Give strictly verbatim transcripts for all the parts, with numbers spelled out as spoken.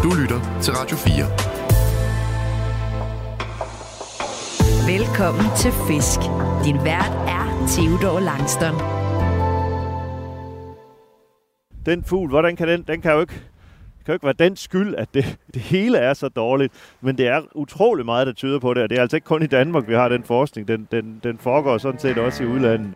Du lytter til Radio fire. Velkommen til Fisk. Din vært er Theodor Langston. Den fugl, hvordan kan den? Den kan jo ikke, kan jo ikke være den skyld, at det, det hele er så dårligt. Men det er utrolig meget, der tyder på det. Og det er altså ikke kun i Danmark, vi har den forskning. Den, den, den foregår sådan set også i udlandet.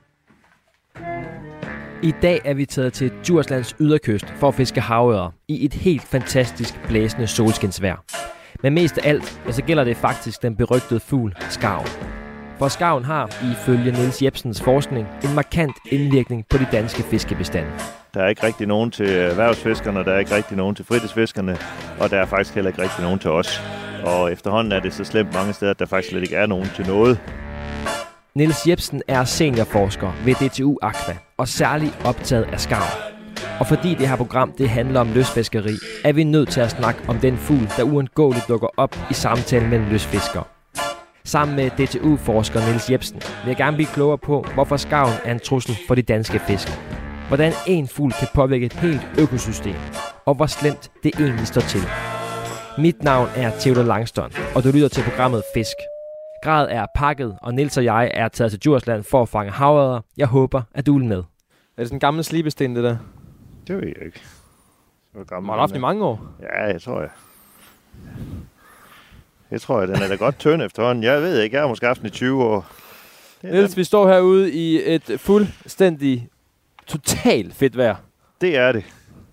I dag er vi taget til Djurslands yderkyst for at fiske havørred i et helt fantastisk blæsende solskinsvejr. Men mest af alt, ja, så gælder det faktisk den berygtede fugl, skarv. For skarven har, ifølge Niels Jepsens forskning, en markant indvirkning på de danske fiskebestande. Der er ikke rigtig nogen til erhvervsfiskerne, der er ikke rigtig nogen til fritidsfiskerne, og der er faktisk heller ikke rigtig nogen til os. Og efterhånden er det så slemt mange steder, at der faktisk slet ikke er nogen til noget. Niels Jepsen er seniorforsker ved D T U Aqua og særligt optaget af skarv. Og fordi det her program det handler om lystfiskeri, er vi nødt til at snakke om den fugl, der uundgåeligt dukker op i samtalen mellem lystfiskere. Sammen med D T U-forsker Niels Jepsen vil jeg gerne blive klogere på, hvorfor skarven er en trussel for de danske fisk. Hvordan en fugl kan påvirke et helt økosystem, og hvor slemt det egentlig står til. Mit navn er Theodor Langston, og du lytter til programmet Fisk. Gradet er pakket, og Niels og jeg er taget til Djursland for at fange havørreder. Jeg håber, at du er med. Er det sådan en gammel slibesten, det der? Det ved jeg ikke. Så gammel. Har du haft i mange år? Ja, jeg tror jeg. Jeg tror, at den er da godt tynd efterhånden. Jeg ved ikke, jeg har måske haft den i tyve år. Niels, vi står herude i et fuldstændig, totalt fedt vejr. Det er det.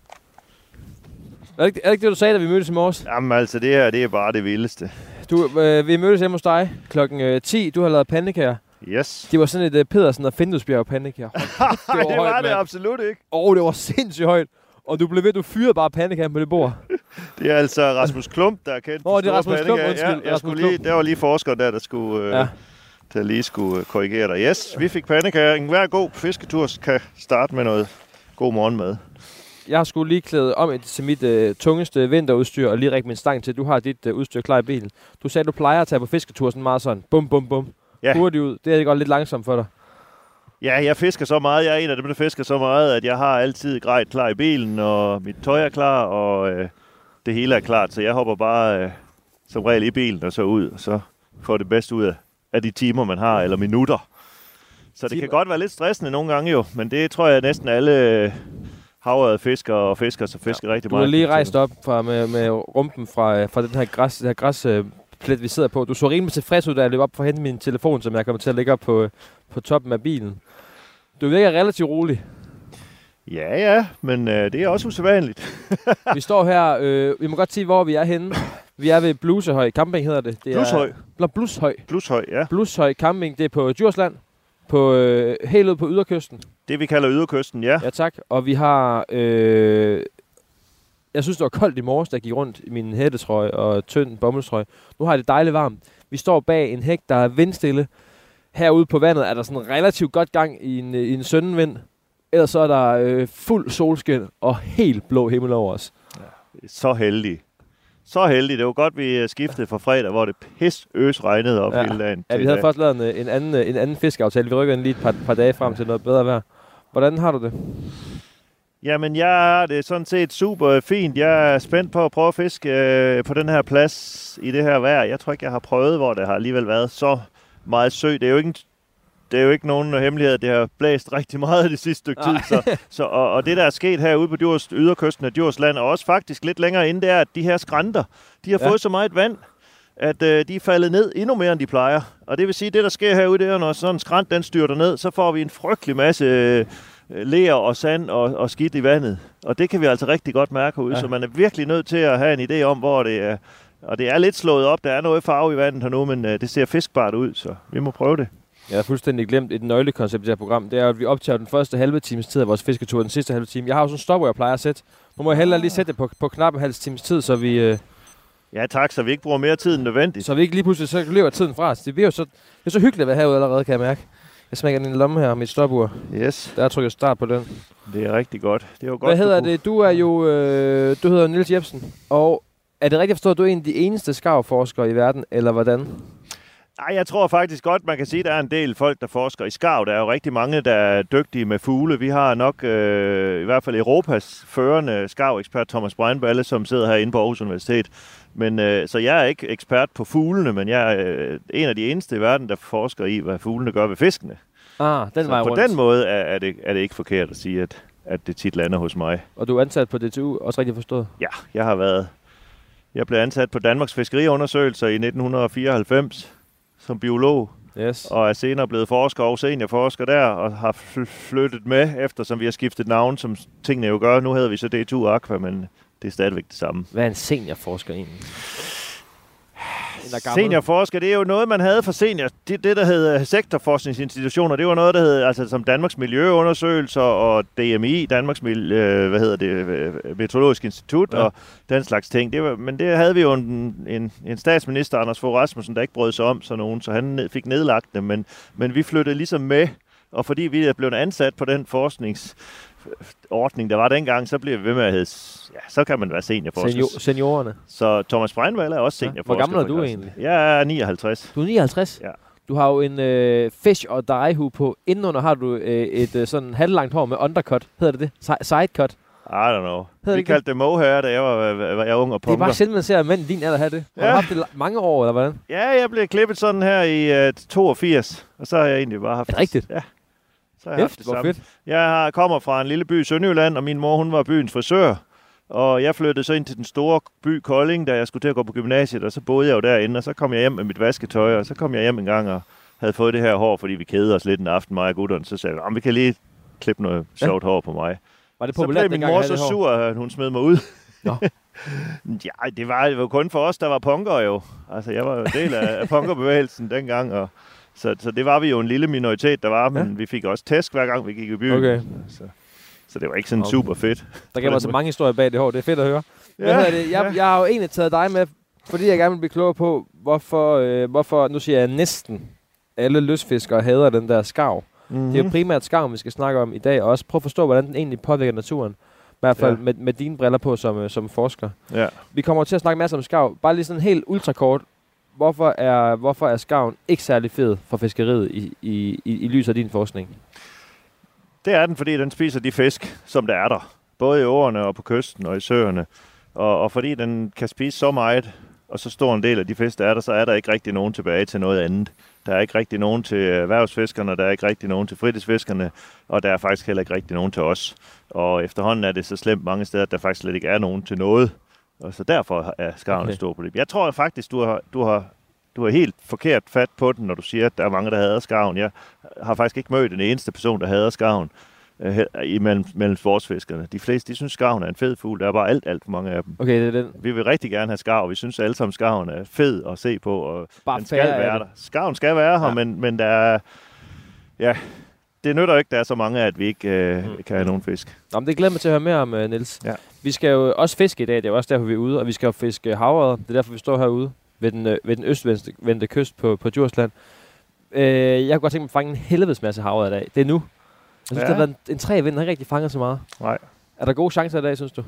Er det, ikke, er det ikke det, du sagde, da vi mødtes i morges? Jamen altså, det her det er bare det vildeste. Du, øh, vi mødtes hjemme hos dig klokken øh, ti. Du har lavet pandekager. Yes. Det var sådan et uh, Pedersen og Findusbjerg pandekager. det var, det, var det absolut ikke. Åh, oh, det var sindssygt højt. Og du blev ved, du fyrede bare pandekager på det bord. Det er altså Rasmus Klump, der er kendt. Åh, oh, det er Rasmus Klump, undskyld. Ja, jeg skulle lige, der var lige forskeren der, der skulle, øh, ja. der lige skulle korrigere dig. Yes, vi fik pandekager. En hver god fisketur kan starte med noget god morgenmad. Jeg har skulle lige klæde om til mit øh, tungeste vinterudstyr og lige række min stang til. Du har dit øh, udstyr klar i bilen. Du sagde, du plejer at tage på fisketur sådan meget sådan. Bum, bum, bum. Ja. Hurtigt ud. Det er godt lidt langsomt for dig. Ja, jeg fisker så meget. Jeg er en af dem, der fisker så meget, at jeg har altid grejet klar i bilen, og mit tøj er klar, og øh, det hele er klart. Så jeg hopper bare øh, som regel i bilen og så ud, og så får det bedste ud af, af de timer, man har, eller minutter. Så det kan godt være lidt stressende nogle gange jo, men det tror jeg næsten alle øh, havørred fisker og fisker, så fisker ja. rigtig meget. Du har lige rejst op fra, med, med rumpen fra, fra den her græs, det her græs øh, plet, vi sidder på. Du så rimelig tilfreds ud, da jeg løb op for at hente min telefon, som jeg kommer til at lægge op på, på toppen af bilen. Du virker relativt rolig. Ja, ja, men øh, det er også usædvanligt. Vi står her, øh, vi må godt sige, hvor vi er henne. Vi er ved Blusehøj Camping, hedder det. det Blushøj. Er, Blushøj. Blushøj, ja. Blushøj Camping, det er på Djursland, på, øh, helt ude på yderkysten. Det vi kalder yderkysten, ja. Ja, tak. Og vi har... Øh, jeg synes, det var koldt i morges, da jeg gik rundt i min hættetrøje og tynd bomuldstrøje. Nu har det dejligt varmt. Vi står bag en hæk, der er vindstille. Herude på vandet er der sådan relativt godt gang i en, i en søndenvind. Ellers så er der øh, fuld solskin og helt blå himmel over os. Ja, så heldig. Så heldig. Det var godt, vi skiftede fra fredag, hvor det pis øs regnede op ja. hele dagen. Ja, vi havde først lavet en, en, anden, en anden fiskeaftale. Vi rykker den lige et par, par dage frem til noget bedre vejr. Hvordan har du det? Jamen, jeg har det sådan set super fint. Jeg er spændt på at prøve at fiske øh, på den her plads i det her vejr. Jeg tror ikke, jeg har prøvet, hvor det har alligevel været så meget sø. Det er jo ikke, det er jo ikke nogen hemmelighed. Det har blæst rigtig meget det sidste stykke tid. Så, så, og, og det, der er sket herude på Djurs, yderkysten af Djursland, og også faktisk lidt længere inde, det er, at de her skrænter, de har ja. fået så meget vand, at øh, de er faldet ned endnu mere, end de plejer. Og det vil sige, at det, der sker herude, det er, når sådan en skrænt, den styrter ned, så får vi en frygtelig masse øh, ler og sand og, og skidt i vandet. Og det kan vi altså rigtig godt mærke herude. Ja. Så man er virkelig nødt til at have en idé om, hvor det er. Og det er lidt slået op. Der er noget farve i vandet her nu, men øh, det ser fiskbart ud, så vi må prøve det. Jeg har fuldstændig glemt et nøglekoncept i det her program. Det er, at vi optager den første halve times tid af vores fisketur, den sidste halve time. Jeg har jo sådan en stopper, jeg plejer at sætte. Nu må jeg hellere lige sætte det på, på knap en halv times tid, så vi... Øh, ja tak, så vi ikke bruger mere tid end nødvendigt. Så vi ikke lige pludselig så løber tiden fra os. Det er jo så, det er så hyggeligt at være herude allerede, kan jeg mærke. Jeg smækker den i lomme her, mit stopur. Yes. Der trykker start på den. Det er rigtig godt. Det er jo godt. Hvad hedder du det? Du er jo... Øh, du hedder Niels Jepsen. Og er det rigtigt at forstå, at du er en af de eneste skarvforskere i verden, eller hvordan? Ej, jeg tror faktisk godt, man kan sige, at der er en del folk, der forsker i skarv. Der er jo rigtig mange, der er dygtige med fugle. Vi har nok øh, i hvert fald Europas førende skarvekspert Thomas Breinballe, som sidder herinde på Aarhus Universitet. Men, øh, så jeg er ikke ekspert på fuglene, men jeg er øh, en af de eneste i verden, der forsker i, hvad fuglene gør ved fiskene. Ah, den vej rundt. På den måde er, er, det, er det ikke forkert at sige, at, at det tit lander hos mig. Og du er ansat på D T U, også rigtig forstået? Ja, jeg har været... Jeg blev ansat på Danmarks Fiskeriundersøgelser i nitten fireoghalvfems som biolog. Yes. Og er senere blevet forsker og seniorforsker der, og har flyttet med, eftersom vi har skiftet navn, som tingene jo gør. Nu hedder vi så D T U Aqua, men det er stadigvæk det samme. Hvad er en seniorforsker egentlig? Seniorforsker, det er jo noget, man havde for senior. Det, det der hed sektorforskningsinstitutioner, det var noget, der hed, altså som Danmarks Miljøundersøgelser og D M I, Danmarks øh, hvad hedder det, Meteorologisk Institut, ja. Og den slags ting. Det var, men det havde vi jo en, en, en statsminister, Anders Fogh Rasmussen, der ikke brød sig om sådan nogen, så han fik nedlagt det, men, men vi flyttede ligesom med, og fordi vi er blevet ansat på den forsknings ordning, der var dengang, så bliver vi ved med at hedde, ja, så kan man være seniorforsker. Senior, seniorerne. Så Thomas Breinballe er også seniorforsker. Ja. Hvor gammel er du egentlig? Jeg er nioghalvtreds. Du er nioghalvtreds? Ja. Du har jo en øh, fish og dye-hue på. Indenunder har du øh, et øh, sådan halvlangt hår med undercut. Hedder det det? Sidecut? I don't know. Hedder vi det kaldte det mohair, da jeg var, var jeg ung og punker. Det er bare sjældent, man ser mænd i din alder have det. Har ja. du haft det mange år, eller hvordan? Ja, jeg blev klippet sådan her i uh, toogfirs, og så har jeg egentlig bare haft... Er det rigtigt? Ja. Så har jeg haft det hvor fedt. Jeg har, kommer fra en lille by i Sønderjylland, og min mor, hun var byens frisør. Og jeg flyttede så ind til den store by Kolding, da jeg skulle til at gå på gymnasiet, og så boede jeg jo derinde, og så kom jeg hjem med mit vasketøj, og så kom jeg hjem en gang og havde fået det her hår, fordi vi kedede os lidt en aften, mig og gutterne. Så sagde jeg, vi kan lige klippe noget sjovt ja. hår på mig. Var det populært, så blev min mor så sur, at hun smed mig ud. Nå. Ja, det var jo kun for os, der var punkere jo. Altså, jeg var jo en del af, af punkerbevægelsen dengang, og så, så det var vi jo en lille minoritet, der var, men ja. vi fik også tæsk hver gang, vi gik i byen. Okay. Så, så det var ikke sådan okay. super fedt. Der kan være så mange historier bag det hår, det er fedt at høre. Ja, det? Jeg, ja. jeg har jo egentlig taget dig med, fordi jeg gerne vil blive klogere på, hvorfor, øh, hvorfor nu siger jeg næsten, alle lystfiskere hader den der skarv. Mm-hmm. Det er jo primært skarv, vi skal snakke om i dag, og også prøve at forstå, hvordan den egentlig påvirker naturen. I hvert fald ja. med, med dine briller på som, som forsker. Ja. Vi kommer til at snakke masser om skarv. Bare lige sådan helt ultrakort. Hvorfor er, hvorfor er skarven ikke særlig fed for fiskeriet i, i, i, i lys af din forskning? Det er den, fordi den spiser de fisk, som der er der. Både i åerne og på kysten og i søerne. Og, og fordi den kan spise så meget, og så stor en del af de fisk, der er der, så er der ikke rigtig nogen tilbage til noget andet. Der er ikke rigtig nogen til erhvervsfiskerne, der er ikke rigtig nogen til fritidsfiskerne, og der er faktisk heller ikke rigtig nogen til os. Og efterhånden er det så slemt mange steder, at der faktisk slet ikke er nogen til noget. Og så derfor er skarven okay. et stort problem. Jeg tror faktisk, du har, du har, du har helt forkert fat på den, når du siger, at der er mange, der hader skarven. Jeg har faktisk ikke mødt den eneste person, der hader skarven øh, imellem mellem sportsfiskerne. De fleste, de synes, skarven er en fed fugl. Der er bare alt, alt for mange af dem. Okay, det er den. Vi vil rigtig gerne have skarv. Vi synes alle sammen, skarven er fed at se på, og bare den skal være der. Skarven skal være her, ja. men, men der er... Ja, det nytter ikke, der er så mange, at vi ikke øh, mm. kan have nogen fisk. Nå, men det glæder mig til at høre mere om, uh, Niels. Ja. Vi skal jo også fiske i dag. Det er jo også derfor, vi er ude, og vi skal jo fiske havørred. Det er derfor, vi står herude ved den, øh, ved den østvendte kyst på, på Djursland. Øh, jeg kunne godt tænke mig at fange en helvedes masse havørred i dag. Det er nu. Jeg synes, ja. det har været en, en træ vind, der ikke rigtig fanger så meget. Nej. Er der gode chancer i dag, synes du?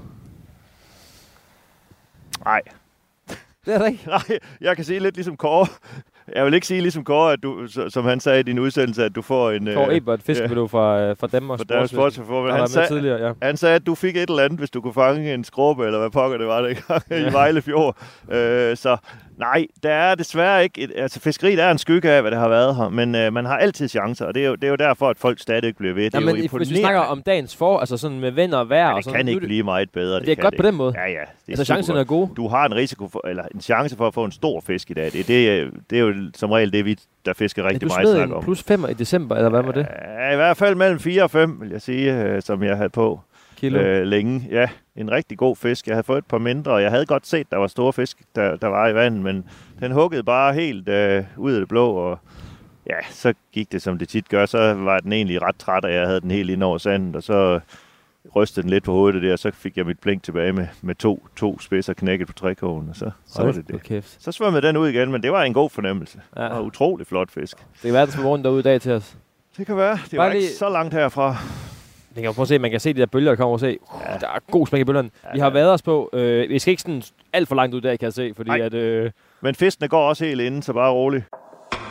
Nej. Det er der ikke? Nej, jeg kan sige lidt ligesom Kåre. Jeg vil ikke sige ligesom Kåre, at du, som han sagde i din udsendelse, at du får en... Kåre Ebert, fiskepilot ja. fra, fra Danmarks Sportsfiskere. Han, sag, ja. han sagde, at du fik et eller andet, hvis du kunne fange en skrubbe, eller hvad pokker det var dengang ja. i Vejlefjord. Øh, så nej, der er desværre ikke... Et, altså fiskeriet er en skygge af, hvad det har været her, men øh, man har altid chancer, og det er, jo, det er jo derfor, at folk stadig bliver ved. Det ja, er men jo hvis vi snakker om dagens for, altså sådan med vind og vejr... Ja, det og sådan, kan ikke blive meget bedre. Det, det er godt det på den måde? Ja, ja. Altså chancerne er gode? Du har en risiko for, eller en chance for at få en stor fisk i dag. Det, det, det er jo som regel det, vi der fisker rigtig meget snak om. Du smed en plus fem i december, eller hvad var det? Ja, i hvert fald mellem fire og fem, vil jeg sige, øh, som jeg havde på Kilo. Øh, længe. Ja, en rigtig god fisk. Jeg havde fået et par mindre, og jeg havde godt set, der var store fisk, der, der var i vandet, men den huggede bare helt øh, ud af det blå, og ja, så gik det, som det tit gør. Så var den egentlig ret træt, og jeg havde den helt ind over sandet, og så rystede den lidt på hovedet der, og så fik jeg mit blink tilbage med, med to, to spidser knækket på trækogen, og så, så var det det. Så svømmede den ud igen, men det var en god fornemmelse. Ja. Det var en utrolig flot fisk. Det kan være, at den rundt derude i dag til os. Det kan være. Det var lige... ikke så langt herfra. Det kan jo prøve at se, man kan se de der bølger, der kommer og se. Uh, ja. Der er god smæk i bølgerne. Ja, vi har været os på. Øh, vi skal ikke sådan alt for langt ud der, kan jeg se, fordi Nej. at... Øh... Men fiskene går også helt inden, så bare roligt.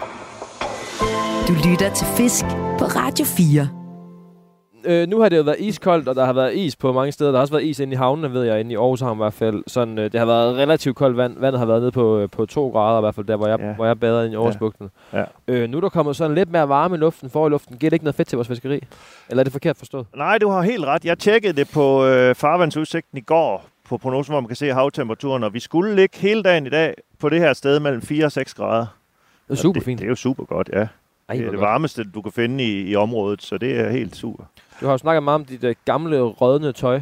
Du lytter til Fisk på Radio fire. Øh, nu har det jo været iskoldt, og der har været is på mange steder. Der har også været is inde i havnene, ved jeg, inde i Aarhus Havn i hvert fald. Sådan, øh, det har været relativt koldt vand. Vandet har været nede på, øh, på to grader i hvert fald, der hvor jeg, ja. hvor jeg bader inde i Aarhusbugten. Ja. Ja. Øh, nu er der kommet sådan lidt mere varme i luften, for i luften. Giver det ikke noget fedt til vores fiskeri? Eller er det forkert forstået? Nej, du har helt ret. Jeg tjekkede det på øh, farvandsudsigten i går, på prognosen, hvor man kan se havtemperaturen, og vi skulle ligge hele dagen i dag på det her sted mellem fire og seks grader. Det er super fint. Det, det er jo super godt, ja. Ej, det er det varmeste, du kan finde i, i området, så det er helt super. Du har jo snakket meget om dit uh, gamle, rødne tøj.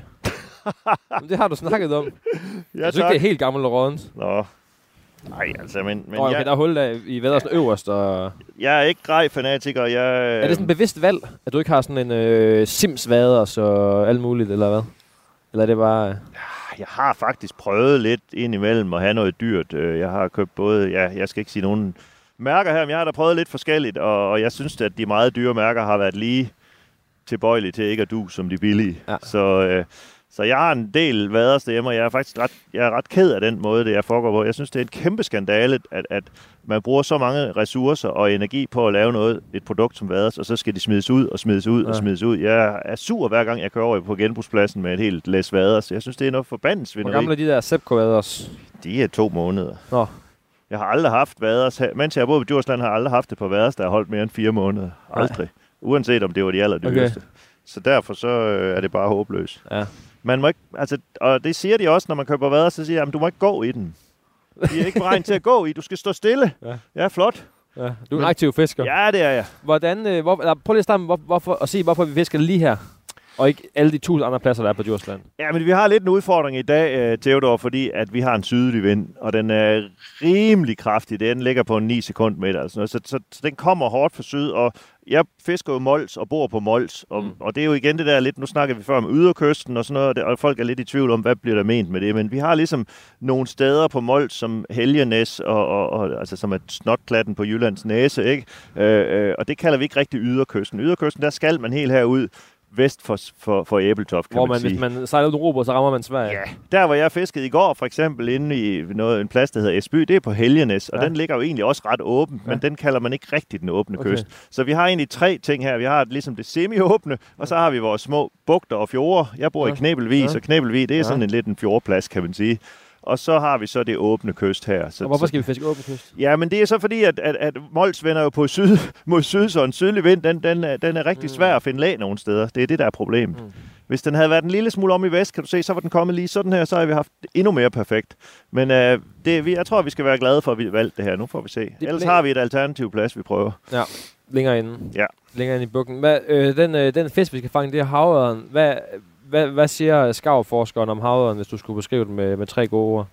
Det har du snakket om. Ja, jeg synes ikke, det er helt gammelt og rådent. Nå. Nej, altså, men... men oh, okay, jeg, der er hul der i væddersen ja. øverst, og... Jeg er ikke grej-fanatiker, jeg... Er det sådan et bevidst valg, at du ikke har sådan en øh, Sims-vader, så alt muligt, eller hvad? Eller er det bare... Øh... Jeg har faktisk prøvet lidt indimellem at have noget dyrt. Jeg har købt både... Ja, jeg skal ikke sige nogen mærker her, men jeg har da prøvet lidt forskelligt, og, og jeg synes, at de meget dyre mærker har været lige tilbøjelige til ikke at du som de billige. Ja. Så, øh, så jeg har en del vaders derhjemme, og jeg er faktisk ret, jeg er ret ked af den måde, det jeg foregår på. Jeg synes, det er en kæmpe skandale, at, at man bruger så mange ressourcer og energi på at lave noget, et produkt som vaders, og så skal de smides ud og smides ud ja. og smides ud. Jeg er sur hver gang, jeg kører over på genbrugspladsen med et helt læs vaders. Jeg synes, det er noget forbandsvineri. Hvor gamle er de der Sepco-vaders? De er to måneder. Nå. Jeg har aldrig haft vaders. Mens jeg har boet på Djursland, har jeg aldrig haft det på vaders, der har holdt mere end fire måneder. Aldrig. Nej. Uanset om det var de allerdyreste. Okay. Så derfor så øh, er det bare håbløst. Ja. Man må ikke, altså, og det siger de også, når man køber vaders, så siger de, at du må ikke gå i den. De er ikke beregnet til at gå i. Du skal stå stille. Ja, ja flot. Ja. Du er en aktiv fisker. Ja, det er jeg. Hvordan, øh, hvor, prøv lige at starte med, hvor, hvorfor, at sige, hvorfor vi fisker lige her. Og ikke alle de tusind andre pladser, der er på Djursland. Ja, men vi har lidt en udfordring i dag, uh, Theodor, fordi at vi har en sydlig vind, og den er rimelig kraftig. Den ligger på en ni sekundmeter, altså noget, så, så, så den kommer hårdt fra syd, og jeg fisker jo Mols og bor på Mols, og, mm. og det er jo igen det der lidt, nu snakker vi før om yderkysten og sådan noget, og, det, og folk er lidt i tvivl om, hvad bliver der ment med det, men vi har ligesom nogle steder på Mols, som Helgenæs, og, og, og, altså som er snotklatten på Jyllands næse, ikke? Øh, øh, og det kalder vi ikke rigtig yderkysten. Yderkysten, der skal man helt herud, vest for, for, for Æbeltoft, kan hvor man, man sige. Hvis man sejler ud i robåd, så rammer man Sverige. Ja, der hvor jeg fiskede i går, for eksempel inde i noget, en plads, der hedder Esby, det er på Helgenæs, og ja. den ligger jo egentlig også ret åben, ja. men den kalder man ikke rigtig den åbne okay. kyst. Så vi har egentlig tre ting her. Vi har ligesom det semi-åbne, og så har vi vores små bugter og fjorde. Jeg bor ja. i Knebelvig, ja. og Knebelvig, det er ja. sådan en lidt en fjordplads, kan man sige. Og så har vi så det åbne kyst her. Så, og hvorfor skal vi fiske åbne kyst? Ja, men det er så fordi, at, at, at Mols vender jo på syd, mod syd, så en sydlig vind, den, den, er, den er rigtig mm. svær at finde lag nogle steder. Det er det, der er problemet. Mm. Hvis den havde været en lille smule om i vest, kan du se, så var den kommet lige sådan her, så har vi haft endnu mere perfekt. Men øh, det, jeg tror, vi skal være glade for, at vi valgte det her. Nu får vi se. Det Ellers bl- har vi et alternativ plads, vi prøver. Ja, længere inde. Ja. Længere inde i bugten. Hvad, øh, den, øh, den fisk, vi skal fange, det er havørren. Hvad, hvad, hvad siger skarvforskeren om havørren, hvis du skulle beskrive den med, med tre gode ord?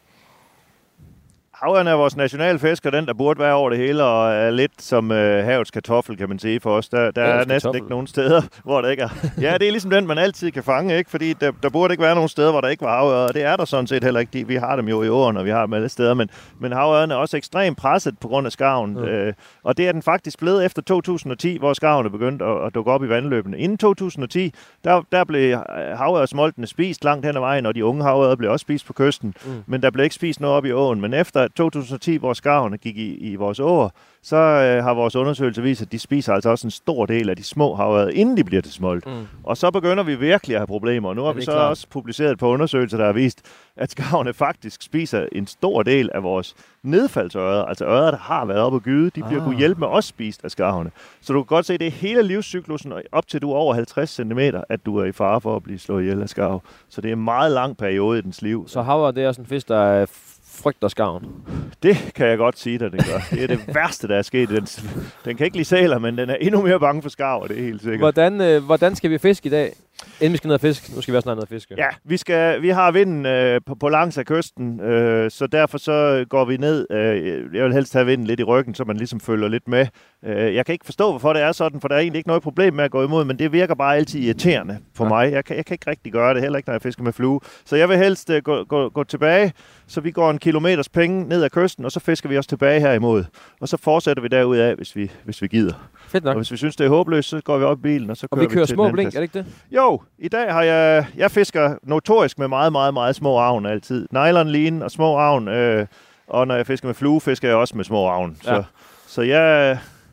Havørn er vores nationalfisk, og den, der burde være over det hele, og er lidt som øh, havets kartoffel, kan man sige for os. Der, der er næsten kartoffel. Ikke nogen steder, hvor der ikke er. Ja, det er ligesom den, man altid kan fange, ikke? Fordi der, der burde ikke være nogen steder, hvor der ikke var havørn, og det er der sådan set heller ikke. Vi har dem jo i åren, og vi har dem alle steder, men, men havørn er også ekstremt presset på grund af skarven. Mm. Øh, og det er den faktisk blevet efter to tusind og ti, hvor skarven er begyndt at, at dukke op i vandløbene. Inden to tusind og ti, der, der blev havørsmoltene spist langt hen ad vejen, og de unge havørder blev også spist på kysten, mm. men der blev ikke spist noget op i åen. Men efter to tusind og ti, hvor skarverne gik i, i vores åer, så øh, har vores undersøgelse vist, at de spiser altså også en stor del af de små havørder, inden de bliver til smolt. Mm. Og så begynder vi virkelig at have problemer. Og nu har vi så klart. også publiceret på undersøgelser, der har vist, at skarverne faktisk spiser en stor del af vores nedfaldsørder. Altså ørder, der har været oppe og gyde, de bliver ah. kunne hjælpe med os spist af skarverne. Så du kan godt se, at det er hele livscyklusen, op til du er over halvtreds centimeter, at du er i fare for at blive slået ihjel af skarv. Så det er en meget lang periode i dens liv. Så havørred, det er sådan en fisk, der er frygter skarven? Det kan jeg godt sige dig, det gør. Det er det værste, der er sket. Den, den kan ikke lide sæler, men den er endnu mere bange for skarver, det er helt sikkert. Hvordan, øh, hvordan skal vi fiske i dag? Inden vi skal ned og fiske. Nu skal vi også ned og fiske. Ja, vi, skal, vi har vinden øh, på, på langs af kysten, øh, så derfor så går vi ned. Øh, jeg vil helst have vinden lidt i ryggen, så man ligesom følger lidt med. Øh, jeg kan ikke forstå, hvorfor det er sådan, for der er egentlig ikke noget problem med at gå imod, men det virker bare altid irriterende på ja. mig. Jeg kan, jeg kan ikke rigtig gøre det, heller ikke når jeg fisker med flue. Så jeg vil helst øh, gå, gå, gå tilbage, så vi går en kilometers penge ned ad kysten, og så fisker vi os tilbage herimod. Og så fortsætter vi derudad, hvis vi, hvis vi gider. Fedt nok. Og hvis vi synes, det er håbløst, så går vi op i bilen, og så og kører vi kører vi til små blink, er det ikke det? Jo, i dag har jeg... Jeg fisker notorisk med meget, meget, meget små avn altid. Nylonline og små avn. Øh, og når jeg fisker med flue, fisker jeg også med små avn. Ja. Så, så jeg...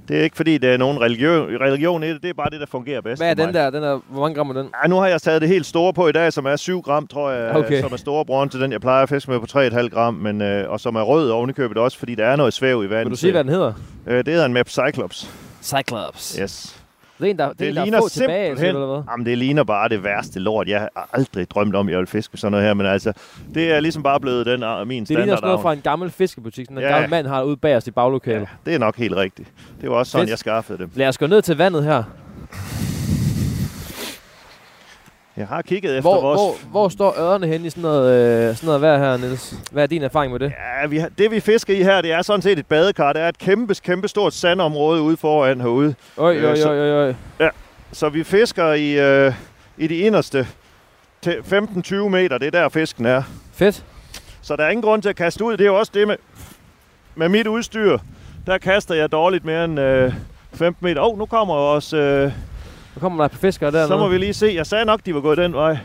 Det er ikke fordi, der er nogen religion, religion i det. Det er bare det, der fungerer bedst. Hvad er for den mig. der? Den er, hvor mange gram er den? Ja, nu har jeg taget det helt store på i dag, som er syv gram, tror jeg. Okay. Som er storebroren til den, jeg plejer at fiske med på tre komma fem gram. Men, øh, og som er rød ovenikøbet også, fordi der er noget svæv i vandet. Vil du sige, hvad den hedder? Øh, det hedder en Map Cyclops. Cyclops. Yes. Det er en, der, det, Det er en, der ligner er få tilbage, simpelthen, eller hvad? jamen det ligner bare det værste lort. Jeg har aldrig drømt om, at jeg vil fiske sådan noget her, men altså, det er ligesom bare blevet den, uh, min Det ligner sådan noget standardavn. fra en gammel fiskebutik, sådan en Ja. gammel mand har ude bagerst i baglokalet. Ja, det er nok helt rigtigt. Det var også sådan, Fedt. jeg skaffede dem. Lad os gå ned til vandet her. Jeg har kigget efter Hvor, vores... hvor, hvor står ørerne henne i sådan noget, øh, sådan noget vejr her, Niels? Hvad er din erfaring med det? Ja, vi har, det vi fisker i her, det er sådan set et badekar. Det er et kæmpe, kæmpe stort sandområde ude foran herude. Øj, Øh, øj, så- øj, øj, øj. Så vi fisker i, øh, i de inderste til femten til tyve meter. Det er der, fisken er. Fedt. Så der er ingen grund til at kaste ud. Det er jo også det med, med mit udstyr. Der kaster jeg dårligt mere end øh, femten meter. Åh, oh, nu kommer også... Øh, Nu kommer der på fiskere dernede. så må vi lige se. Jeg sagde nok, de var gået den vej.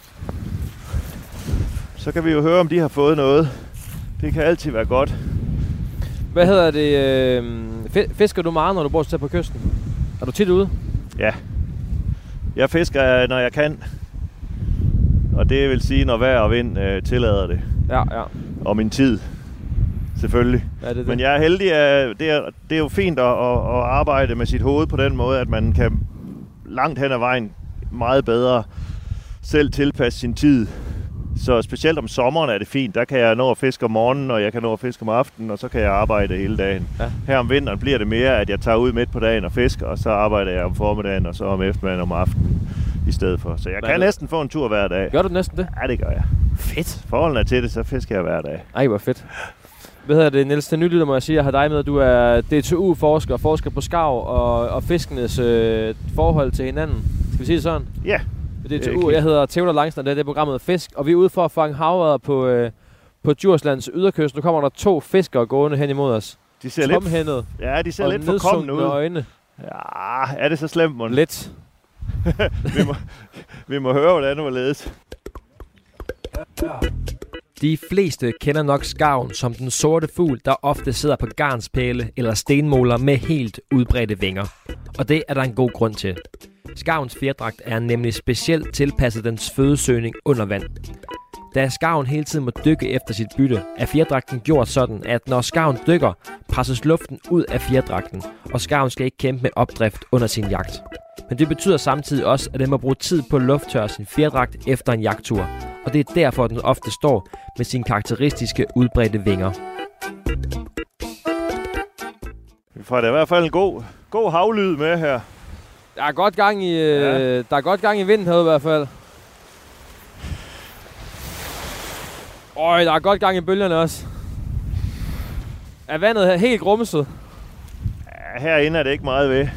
Så kan vi jo høre, om de har fået noget. Det kan altid være godt. Hvad hedder det? Øh, fi- fisker du meget, når du bor så tæt på kysten? Er du tit ude? Ja. Jeg fisker, når jeg kan. Og det vil sige, når vejr og vind øh, tillader det. Ja, ja. Og min tid. Selvfølgelig. Ja, det er det. Men jeg er heldig, at det er, det er jo fint at, at, at arbejde med sit hoved på den måde, at man kan langt hen ad vejen meget bedre selv tilpasse sin tid. Så specielt om sommeren er det fint. Der kan jeg nå at fiske om morgenen, og jeg kan nå at fiske om aftenen, og så kan jeg arbejde hele dagen. Ja. Her om vinteren bliver det mere, at jeg tager ud midt på dagen og fisker, og så arbejder jeg om formiddagen, og så om eftermiddagen om aftenen i stedet for. Så jeg Hvad kan er det? næsten få en tur hver dag. Gør du næsten det? Ja, det gør jeg. Fedt. Forholdene er til det, så fisker jeg hver dag. Ej, hvor fedt. Hvad hedder det, Niels? Til nylytter må jeg sige, at jeg har dig med. Du er D T U-forsker, forsker på skarv og, og fiskenes øh, forhold til hinanden. Skal vi sige det sådan? Ja. D T er U, okay. jeg hedder Theodor Langstrand, det er det programmet Fisk, og vi er ude for at fange havørred på, øh, på Djurslands yderkyst. Nu kommer der to fiskere gående hen imod os. De ser lidt, Tomhændet ja, de ser og lidt forkommende nedsunkne ud. øjne. Ja, er det så slemt, mon? Lidt. vi, må, vi må høre, hvordan det var ledet. De fleste kender nok skarven som den sorte fugl, der ofte sidder på garnspæle eller stenmoler med helt udbredte vinger. Og det er der en god grund til. Skarvens fjerdragt er nemlig specielt tilpasset dens fødesøgning under vand. Da skarven hele tiden må dykke efter sit bytte, er fjerdragten gjort sådan, at når skarven dykker, presses luften ud af fjerdragten, og skarven skal ikke kæmpe med opdrift under sin jagt. Men det betyder samtidig også, at den må bruge tid på at lufttørre sin fjerdragt efter en jagttur, og det er derfor, den ofte står med sine karakteristiske udbredte vinger. Vi får da i hvert fald en god, god havlyd med her. Der er godt gang i, øh, Ja. der er godt gang i vinden herude i hvert fald. Øj, der er godt gang i bølgerne også. Er vandet her helt grumset? Ja, herinde er det ikke meget ved.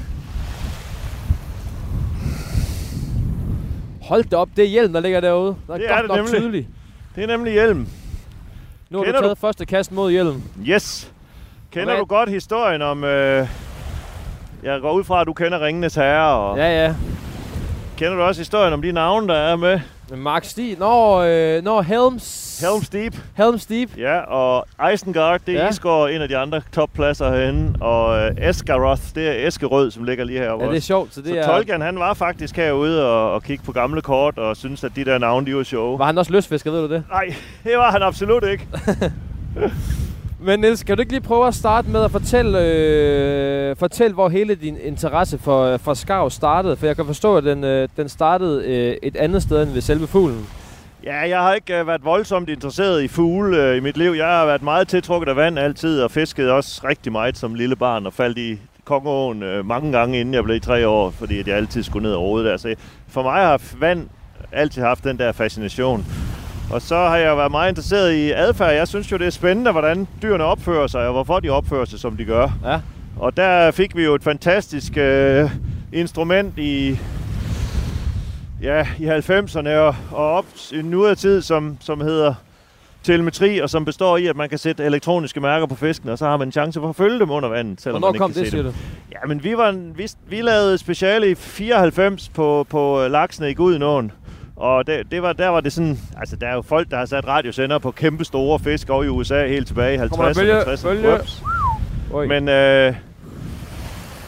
Hold da op, det er hjelm, der ligger derude. Der er Det er godt det nok nemlig. tydeligt. Det er nemlig hjelm. Nu har Kender du taget første kast mod hjelm. Yes. Kender Hvad- du godt historien om... Øh, jeg går ud fra, at du kender Ringenes Herre. Og Ja, ja. kender du også historien om de navne, der er med? Mark Stig. Nå, øh, nå Helms... Helm's Deep. Helm's Deep. Ja, og Isengard, det er Ja. ja. Isgård, en af de andre toppladser herinde. Og øh, Esgaroth, det er Eskerød, som ligger lige heroppe. Ja, det er også. sjovt. Så det Så er... Tolkien, han var faktisk herude og, og kigge på gamle kort og synes, at de der navne, de var sjove. Var han også lystfisker, ved du det? Nej, det var han absolut ikke. Men Niels, kan du ikke lige prøve at starte med at fortælle, øh, fortælle hvor hele din interesse for, for skarv startede? For jeg kan forstå, at den, øh, den startede øh, et andet sted end ved selve fuglen. Ja, jeg har ikke øh, været voldsomt interesseret i fugle øh, i mit liv. Jeg har været meget tiltrukket af vand altid, og fisket også rigtig meget som lille barn, og faldt i Kongeåen øh, mange gange, inden jeg blev tre år, fordi at jeg altid skulle ned og rode der. Så for mig har vand altid haft den der fascination. Og så har jeg været meget interesseret i adfærd. Jeg synes jo, det er spændende, hvordan dyrene opfører sig, og hvorfor de opfører sig, som de gør. Ja. Og der fik vi jo et fantastisk øh, instrument i, ja, i halvfemserne og, og op i nu af tid, som, som hedder telemetri, og som består i, at man kan sætte elektroniske mærker på fisken, og så har man en chance for at følge dem under vandet, selvom Hvornår man ikke kom kan det, se siger dem. du? Ja, men vi, var, vi, vi lavede speciale i fireoghalvfems på, på laksene i Gudenåen. Og det, det var, der var det sådan, altså der er jo folk, der har sat radiosender på kæmpe store fisk over i U S A helt tilbage i Kommer der halvtredserne, bølge? halvtredserne. Bølge? Ups. Oj. Men øh,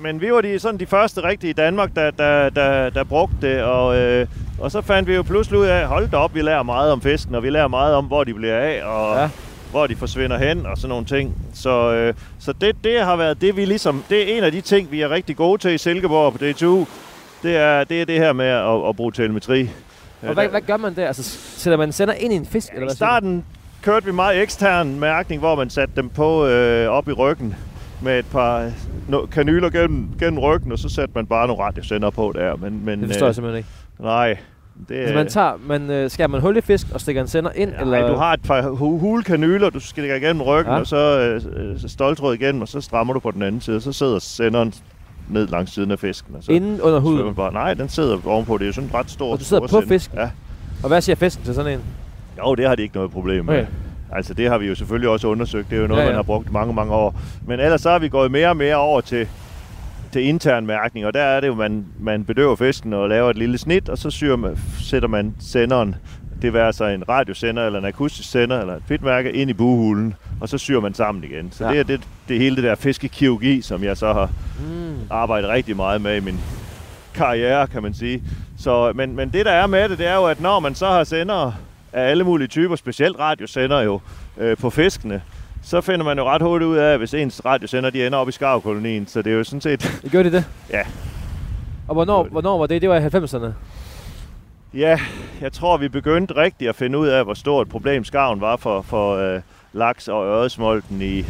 men vi var de, sådan de første rigtige i Danmark, der, der, der, der brugte det, og, øh, og så fandt vi jo pludselig ud af, hold da op, vi lærer meget om fisken, og vi lærer meget om, hvor de bliver af, og ja. hvor de forsvinder hen, og sådan nogle ting. Så, øh, så det, det har været det, vi ligesom, det er en af de ting, vi er rigtig gode til i Silkeborg på D T U, det er det, er det her med at, at bruge telemetri. Og hvad, hvad gør man der? Altså, sætter man sender ind i en fisk? Eller I starten kørte vi meget ekstern mærkning, hvor man satte dem på øh, op i ryggen med et par no, kanyler gennem, gennem ryggen, og så satte man bare nogle radiosender på der. Men, men, det forstår øh, jeg simpelthen ikke. Nej. Det, altså man tager, man, øh, skærer man hul i fisk og stikker en sender ind? Nej, eller? Du har et par hulekanyler, du skal stikke igennem ryggen, ja. og så øh, ståltråd igennem, og så strammer du på den anden side, og så sidder senderen ned langs siden af fisken. Og så inden under huden? Bare, nej, den sidder ovenpå. Det er jo sådan en ret stor. Og du sidder på send. Fisken? Ja. Og hvad siger fisken til sådan en? Jo, det har de ikke noget problem med. Okay. Altså, det har vi jo selvfølgelig også undersøgt. Det er jo noget, ja, ja. man har brugt mange, mange år. Men ellers så har vi gået mere og mere over til, til intern mærkning, og der er det jo, man, man bedøver fisken og laver et lille snit, og så syr man, sætter man senderen, det vil altså en radiosender eller en akustisk sender eller et fedtmærke, ind i buhulen, og så syr man sammen igen. Så ja. det er det, det hele det der fiskekirurgi, som jeg så har mm. arbejdet rigtig meget med i min karriere, kan man sige. Så, men, men det der er med det, det er jo, at når man så har sendere af alle mulige typer, specielt radiosender jo, øh, på fiskene, så finder man jo ret hurtigt ud af, hvis ens radiosender, de ender op i skarvkolonien. Så det er jo sådan set... Gør de det? Ja. Og hvornår, hvornår var det? Det var i halvfemserne? Ja, jeg tror, vi begyndte rigtigt at finde ud af, hvor stort et problem skarven var for, for øh, laks og øresmolten i...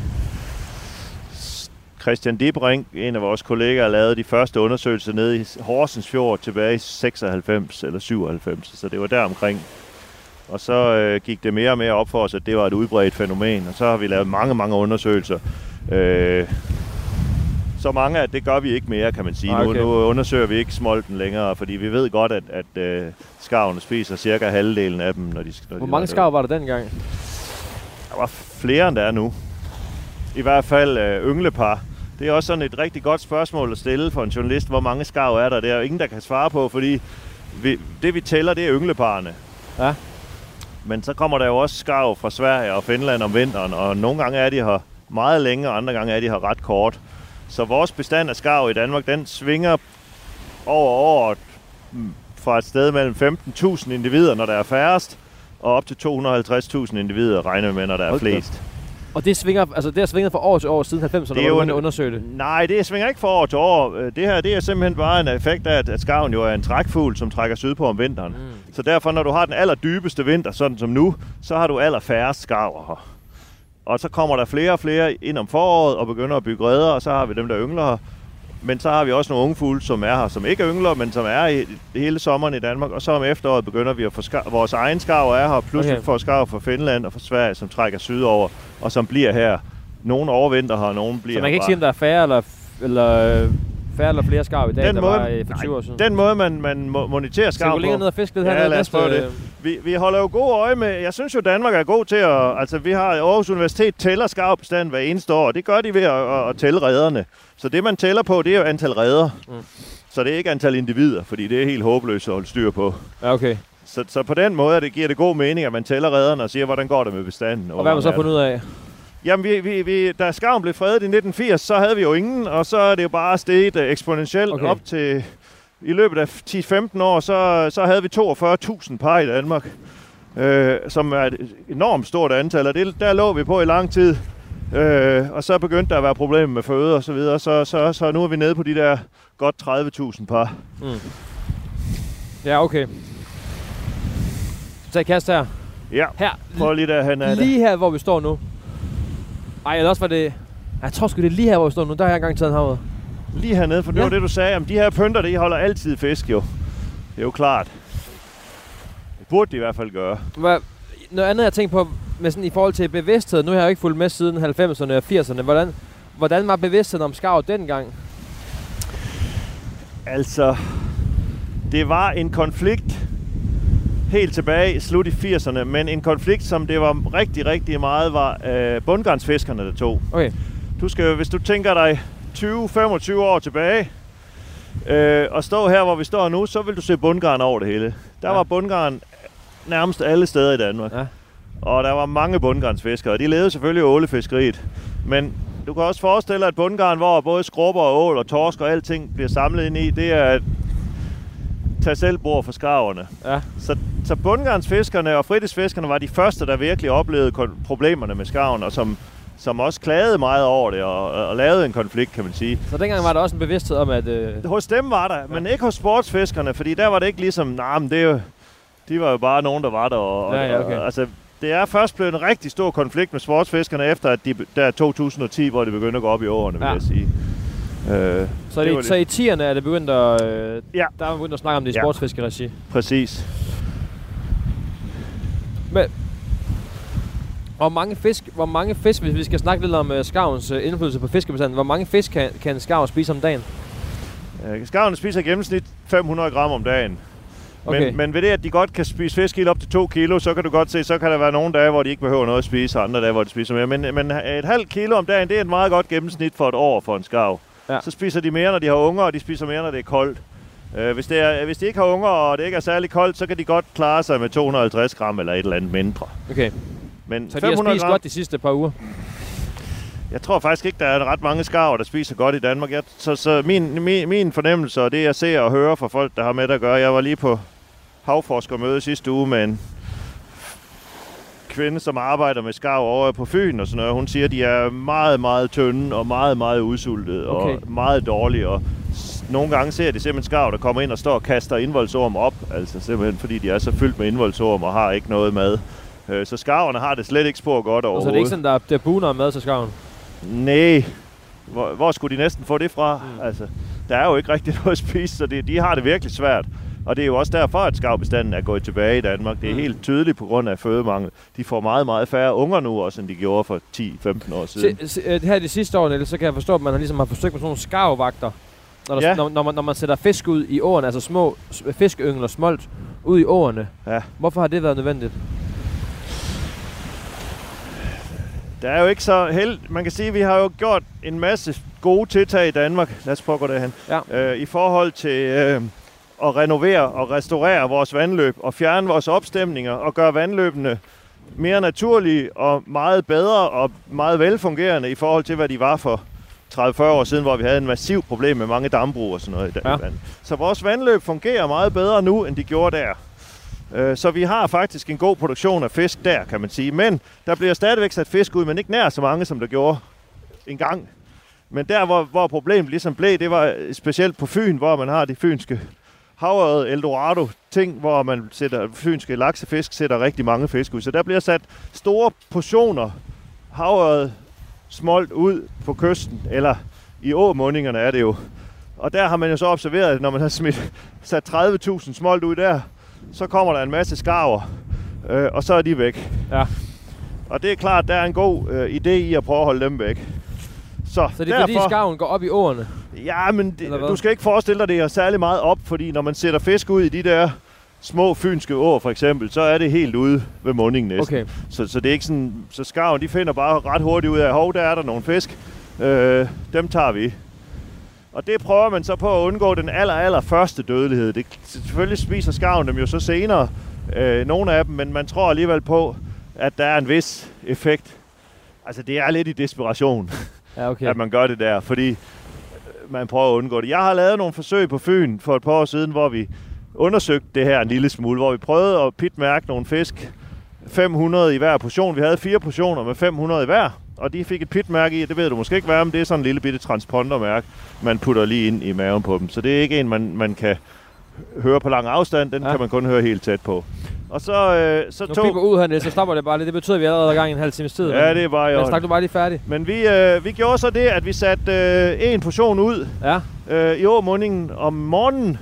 Christian Dibring, en af vores kollegaer, lavede de første undersøgelser nede i Horsens Fjord tilbage i seksoghalvfems eller syvoghalvfems, så det var der omkring. Og så øh, gik det mere og mere op for os, at det var et udbredt fænomen, og så har vi lavet mange, mange undersøgelser. Øh, så mange, at det gør vi ikke mere, kan man sige. Okay. Nu, nu undersøger vi ikke smolten længere, fordi vi ved godt, at, at øh, skarvene spiser cirka halvdelen af dem, når de... Når Hvor de mange skarv var der dengang? Der var flere, end der er nu. I hvert fald øh, ynglepar. Det er også sådan et rigtig godt spørgsmål at stille for en journalist, hvor mange skarv er der. Det er jo ingen, der kan svare på, fordi vi, det vi tæller, det er yngleparerne. Ja. Men så kommer der jo også skarv fra Sverige og Finland om vinteren, og nogle gange er de her meget længe, og andre gange er de her ret kort. Så vores bestand af skarv i Danmark, den svinger over året fra et sted mellem femten tusind individer, når der er færrest, og op til to hundrede og halvtreds tusind individer regner vi med, når der er flest. Og det svinger, altså det har svinget fra år til år siden halvfemserne, hvor du kunne undersøge det? Nej, det svinger ikke fra år til år. Det her, det er simpelthen bare en effekt af, at skarven jo er en trækfugl, som trækker sydpå om vinteren. Mm. Så derfor, når du har den allerdybeste vinter, sådan som nu, så har du allerfærrest skarver her. Og så kommer der flere og flere ind om foråret og begynder at bygge reder, og så har vi dem, der yngler her. Men så har vi også nogle unge fugle, som er her, som ikke er yngler, men som er i hele sommeren i Danmark. Og så om efteråret begynder vi at få skarv. Vores egen skarv er her, pludselig okay. får skarv fra Finland og fra Sverige, som trækker sydover, og som bliver her. Nogle overvinter her, og nogle bliver. Så man kan ikke sige, om der er færre eller, eller, færre eller flere skarv i dag, den der måde, var for tyve år siden? Den måde, man, man moniterer skarv på. Så vi går ned og fiske lidt her. Ja, lad os prøve det. Vi, vi holder jo gode øje med, jeg synes jo, Danmark er god til at, altså vi har Aarhus Universitet tæller skarvbestanden hver eneste år, og det gør de ved at, at, at tælle redderne. Så det, man tæller på, det er jo antal redder. Mm. Så det er ikke antal individer, fordi det er helt håbløst at holde styr på. Ja, okay. Så, så på den måde det giver det god mening, at man tæller redderne og siger, hvordan går det med bestanden. Og hvad har man så fundet ud af? Jamen, vi, vi, vi, da skarven blev fredet i nitten firs, så havde vi jo ingen, og så er det jo bare steget uh, eksponentielt okay. op til... I løbet af ti til femten år, så, så havde vi toogfyrre tusind par i Danmark, øh, som er et enormt stort antal, og det, der lå vi på i lang tid. Øh, og så begyndte der at være problemer med føde og så videre, så, så, så nu er vi nede på de der godt tredive tusind par. Mm. Ja, okay. Så tag kast her. Ja, her. Prøv lige der, han er Lige her, hvor vi står nu. Ej, eller også var det... Jeg tror sgu, det er lige her, hvor vi står nu. Der har jeg engang taget en havet. Lige hernede, for det ja. var det, du sagde. Om de her pynter, de holder altid fisk, jo. Det er jo klart. Det burde de i hvert fald gøre. Hvad, noget andet, jeg tænkte på, med sådan, i forhold til bevidsthed. Nu har jeg jo ikke fulgt med siden halvfemserne og firserne. Hvordan, hvordan var bevidstheden om skarv dengang? Altså, det var en konflikt helt tilbage i slut i firserne, men en konflikt, som det var rigtig, rigtig meget, var øh, bundgarnsfiskerne, der tog. Okay. Du skal, hvis du tænker dig tyve til femogtyve år tilbage, øh, og stå her, hvor vi står nu, så vil du se bundgarn over det hele. Der ja. var bundgarn nærmest alle steder i Danmark. Ja. Og der var mange bundgarnsfiskere, og de levede selvfølgelig af ålefiskeriet. Men du kan også forestille dig, at bundgarn, hvor både skrubber og ål og torsk og alting bliver samlet ind i, det er et tag selv bord for skarverne. Ja. Så, så bundgarnsfiskerne og fritidsfiskerne var de første, der virkelig oplevede problemerne med skarven, og som, som også klagede meget over det og, og lavede en konflikt, kan man sige. Så dengang var der også en bevidsthed om, at... Øh... Hos dem var der, ja. Men ikke hos sportsfiskerne, fordi der var det ikke ligesom, nej, men det er jo, de var jo bare nogen, der var der. Og, ja, ja, okay. og, altså, det er først blevet en rigtig stor konflikt med sportsfiskerne, efter at de, der er to tusind og ti, hvor det begyndte at gå op i årene, vil ja. jeg sige. Øh, så, det, så i tierne er det begyndt at, øh, ja. der er begyndt at snakke om det i ja. sportsfiskeregi? Præcis. Men hvor mange fisk, hvor mange fisk, hvis vi skal snakke lidt om uh, skarvens uh, indflydelse på fiskebestanden, hvor mange fisk kan, kan skarv spise om dagen? Øh, skarven spiser i gennemsnit fem hundrede gram om dagen. Men, okay. men ved det, at de godt kan spise fisk helt op til to kilo, så kan du godt se, så kan der være nogle dage, hvor de ikke behøver noget at spise, og andre dage, hvor de spiser mere. Men, men et halvt kilo om dagen, det er et meget godt gennemsnit for et år for en skarv. Ja. Så spiser de mere, når de har unger, og de spiser mere, når det er koldt. Øh, hvis, det er, hvis de ikke har unger, og det ikke er særlig koldt, så kan de godt klare sig med to hundrede og halvtreds gram eller et eller andet mindre. Okay. Men så de har spist gram, godt de sidste par uger? Jeg tror faktisk ikke, der er ret mange skarver, der spiser godt i Danmark. Jeg, så så min, min, min fornemmelse, og det jeg ser og hører fra folk, der har med det at gøre, jeg var lige på havforskermøde sidste uge med en kvinde, som arbejder med skarv over på Fyn og sådan noget. Hun siger, at de er meget, meget tynde og meget, meget udsultede okay. og meget dårlige. Og nogle gange ser de simpelthen skarv, der kommer ind og står og kaster indvoldsorm op. Altså simpelthen fordi de er så fyldt med indvoldsorm og har ikke noget mad. Så skarverne har det slet ikke spor godt overhovedet. Så det er ikke sådan, der, der buner mad til skarven? Nej. Hvor, hvor skulle de næsten få det fra? Mm. Altså, der er jo ikke rigtig noget at spise, så det, de har det virkelig svært. Og det er jo også derfor, at skarvbestanden er gået tilbage i Danmark. Det er mm. helt tydeligt på grund af fødemangel. De får meget, meget færre unger nu også, end de gjorde for ti til femten år siden. Se, se, her de sidste år, Niels, så kan jeg forstå, at man har, ligesom har forsøgt med sådan nogle skarvvagter. Når, der, ja. når, når, man, når man sætter fisk ud i åerne, altså små fiskeyngel og smolt ud i åerne. Ja. Hvorfor har det været nødvendigt? Der er jo ikke så held. Man kan sige, at vi har jo gjort en masse gode tiltag i Danmark. Lad os prøve at gå derhen. Ja. Øh, I forhold til øh, at renovere og restaurere vores vandløb og fjerne vores opstemninger og gøre vandløbene mere naturlige og meget bedre og meget velfungerende i forhold til, hvad de var for tredive til fyrre år siden, hvor vi havde en massiv problem med mange dambrug og sådan noget i ja. vand. Så vores vandløb fungerer meget bedre nu, end de gjorde der. Så vi har faktisk en god produktion af fisk der, kan man sige. Men der bliver stadigvæk sat fisk ud, men ikke nær så mange, som der gjorde engang. Men der, hvor, hvor problemet ligesom blev, det var specielt på Fyn, hvor man har de fynske havørred Eldorado-ting, hvor man sætter fynske laksefisk, sætter rigtig mange fisk ud. Så der bliver sat store portioner havørred smolt ud på kysten, eller i åmundingerne er det jo. Og der har man jo så observeret, at når man har smidt, sat tredive tusind smolt ud der, så kommer der en masse skarver, øh, og så er de væk. Ja. Og det er klart, at der er en god øh, idé i at prøve at holde dem væk. Så, så det er derfor, fordi skarven går op i åerne? Ja, men det, du skal ikke forestille dig, det er særlig meget op, fordi når man sætter fisk ud i de der små fynske åer for eksempel, så er det helt ude ved mundingen næsten. Okay. Så, så det er ikke sådan, så skarven de finder bare ret hurtigt ud af, hov, der er der nogle fisk, øh, dem tager vi. Og det prøver man så på at undgå den aller, aller første dødelighed. Det, selvfølgelig spiser skarven dem jo så senere, øh, nogle af dem, men man tror alligevel på, at der er en vis effekt. Altså det er lidt i desperation, ja, okay. at man gør det der, fordi man prøver at undgå det. Jeg har lavet nogle forsøg på Fyn for et par år siden, hvor vi undersøgte det her en lille smule, hvor vi prøvede at pitmærke nogle fisk, fem hundrede i hver portion. Vi havde fire portioner med fem hundrede i hver. Og de fik et pitmærke i, det ved du måske ikke hvad, men det er sådan en lille bitte transpondermærke, man putter lige ind i maven på dem. Så det er ikke en, man, man kan høre på lang afstand, den ja. kan man kun høre helt tæt på. Og så, øh, så nu tog... piper ud her, Niels, så stopper det bare lidt. Det betyder, at vi allerede er i gang i en halv times tid. Ja, det er bare i orden. Men snak du bare lige færdig. Men vi, øh, vi gjorde så det, at vi satte øh, en portion ud ja. øh, i åmundingen om morgenen,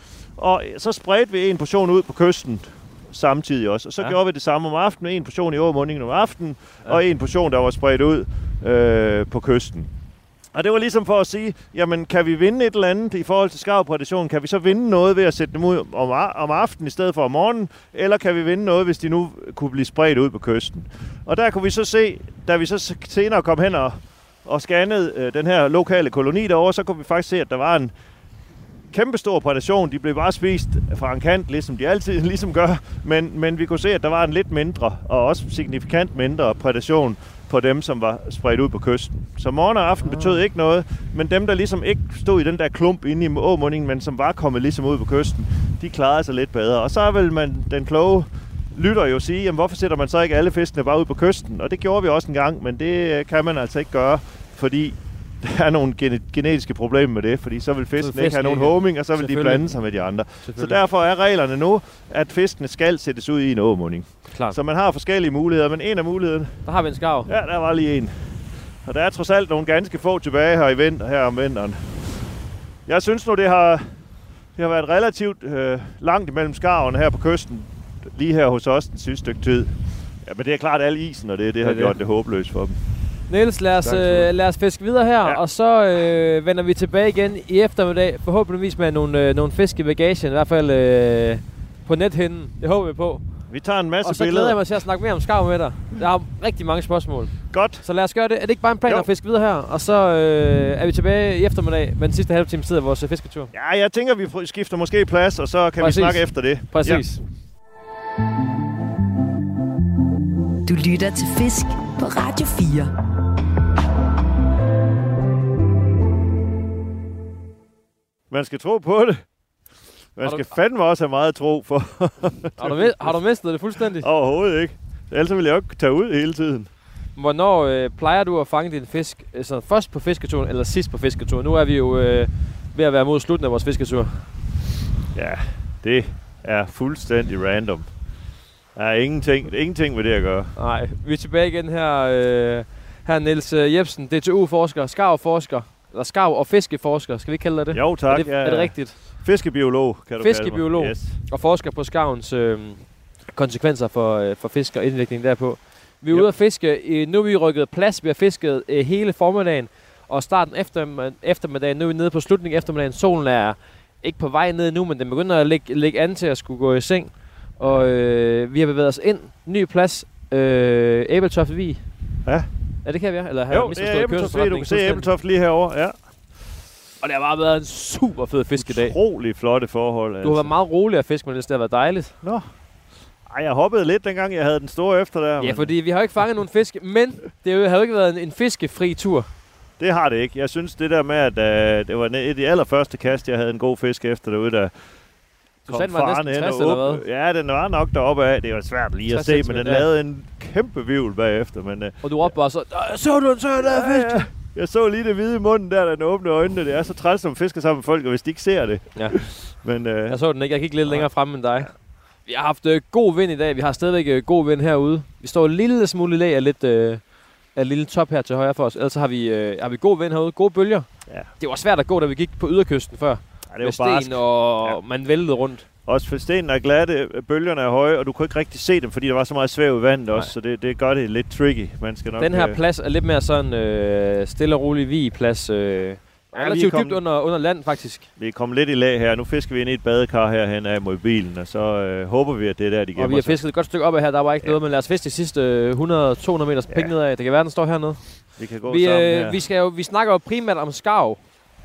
og så spredte vi en portion ud på kysten samtidig også. Og så ja. gjorde vi det samme om aftenen, en portion i åmundingen om aftenen, ja. og en portion, der var spredt ud øh, på kysten. Og det var ligesom for at sige, jamen kan vi vinde et eller andet i forhold til skarvprædation? Kan vi så vinde noget ved at sætte dem ud om, om aftenen i stedet for om morgenen? Eller kan vi vinde noget, hvis de nu kunne blive spredt ud på kysten? Og der kunne vi så se, da vi så senere kom hen og, og scannede øh, den her lokale koloni derovre, så kunne vi faktisk se, at der var en kæmpestor prædation. De blev bare spist fra en kant, ligesom de altid ligesom gør. Men, men vi kunne se, at der var en lidt mindre, og også signifikant mindre prædation på dem, som var spredt ud på kysten. Så morgen og aften betød ikke noget, men dem, der ligesom ikke stod i den der klump inde i åmundingen, men som var kommet ligesom ud på kysten, de klarede sig lidt bedre. Og så vil man, den kloge lytter jo sige, jamen hvorfor sætter man så ikke alle fiskene bare ud på kysten? Og det gjorde vi også en gang, men det kan man altså ikke gøre, fordi der er nogle genetiske problemer med det, fordi så vil fiskene fisk ikke have nogen homing, og så vil de blande sig med de andre. Så derfor er reglerne nu, at fiskene skal sættes ud i en åmunding. Klart. Så man har forskellige muligheder, men en af mulighederne... Der har vi en skarv. Ja, der var lige en. Og der er trods alt nogle ganske få tilbage her i vinter, her om vinteren. Jeg synes nu, det har, det har været relativt øh, langt imellem skarverne her på kysten, lige her hos os den sidste stykke tid. Ja, men det er klart al isen, og det, det har det gjort det håbløst for dem. Niels, lad os, øh, lad os fiske videre her, ja. og så øh, vender vi tilbage igen i eftermiddag, forhåbentligvis med nogle, øh, nogle fisk i bagagen, i hvert fald øh, på nethinden. Det håber vi på. Vi tager en masse billeder. Og så billeder. glæder jeg mig til at snakke mere om skarv med dig. Der er rigtig mange spørgsmål. Godt. Så lad os gøre det. Er det ikke bare en plan jo. at fiske videre her? Og så øh, er vi tilbage i eftermiddag med den sidste halve time tid af vores fisketur. Ja, jeg tænker, vi skifter måske plads, og så kan Præcis. vi snakke efter det. Præcis. Ja. Du lytter til Fisk på Radio fire. Man skal tro på det. Man skal du... fandme også have meget tro for. har, du mi- har du mistet det fuldstændig? Overhovedet ikke. Ellers ville jeg jo ikke tage ud hele tiden. Hvornår øh, plejer du at fange din fisk? Altså først på fisketuren eller sidst på fisketuren? Nu er vi jo øh, ved at være mod slutningen af vores fisketur. Ja, det er fuldstændig random. Der er ingenting, ingenting med det at gøre. Nej, vi er tilbage igen her. Øh, her Niels Jepsen, D T U-forsker, skarvforsker. Eller skarv- og fiskeforsker, skal vi kalde det det? Jo, tak. Er det, ja, er det rigtigt? Fiskebiolog, kan du Fiskebiolog, kalde mig. Yes. Og forsker på skarvens øh, konsekvenser for, øh, for fisk og indvikling derpå. Vi er yep. ude at fiske. Nu er vi rykket plads. Vi har fisket øh, hele formiddagen. Og starten efter eftermiddagen. Nu er vi nede på slutningen af eftermiddagen. Solen er ikke på vej ned nu, men den begynder at lægge, lægge an til at skulle gå i seng. Og øh, vi har bevæget os ind. Ny plads. Øh, Ebeltoft Vig. Ja. Ja, det kan vi, eller har jo, det er Ebeltoft Vig. Du kan se Ebeltoft lige herovre. Ja. Og det har bare været en super fed fiskedag. Utrolig flotte forhold. Altså. Du har været meget rolig at fiske, men det har været dejligt. Nå. Ej, jeg hoppede lidt, dengang jeg havde den store efter der. Ja, men... fordi vi har jo ikke fanget nogen fisk, men det har jo ikke været en, en fiskefri tur. Det har det ikke. Jeg synes, det der med, at uh, det var et af de allerførste kast, jeg havde en god fisk efter derude, der kom faren hen og åbne. Ja, den var nok deroppe af. Det var svært lige at se, men den lavede en kæmpe vivl bagefter. Men, uh, og du råbte bare så, så du en så der fisk? Ja. Jeg så lige det hvide i munden der, da den åbnede øjnene. Det er så træls, som fisker sammen med folk, og hvis de ikke ser det. Ja. Men, uh, jeg så den ikke. Jeg gik lidt længere frem end dig. Vi har haft øh, god vind i dag. Vi har stadigvæk øh, god vind herude. Vi står en lille smule i lag af lidt øh, af en lille top her til højre for os. Ellers har vi, øh, har vi god vind herude. Gode bølger. Ja. Det var svært at gå, da vi gik på yderkysten før. Ja, det var med sten, og ja. man væltede rundt. Også for stenen er glatte, bølgerne er høje, og du kunne ikke rigtig se dem, fordi der var så meget svæv i vandet også, så det, det gør det lidt tricky. Man skal nok, den her øh... plads er lidt mere sådan øh, stille og rolig Vig-plads. Øh, ja, relativt dybt under, under land, faktisk. Vi er kommet lidt i lag her. Nu fisker vi ind i et badekar herhen af mod bilen, og så øh, håber vi, at det er der, de gemmer. Og vi har fisket et godt stykke op af her. Der var ikke ja. noget, men lad os fiske de sidste hundrede til to hundrede meters ja. penge nedad. Det kan være, den står hernede. Vi kan gå vi, sammen øh, her. Vi, skal jo, vi snakker jo primært om skarv,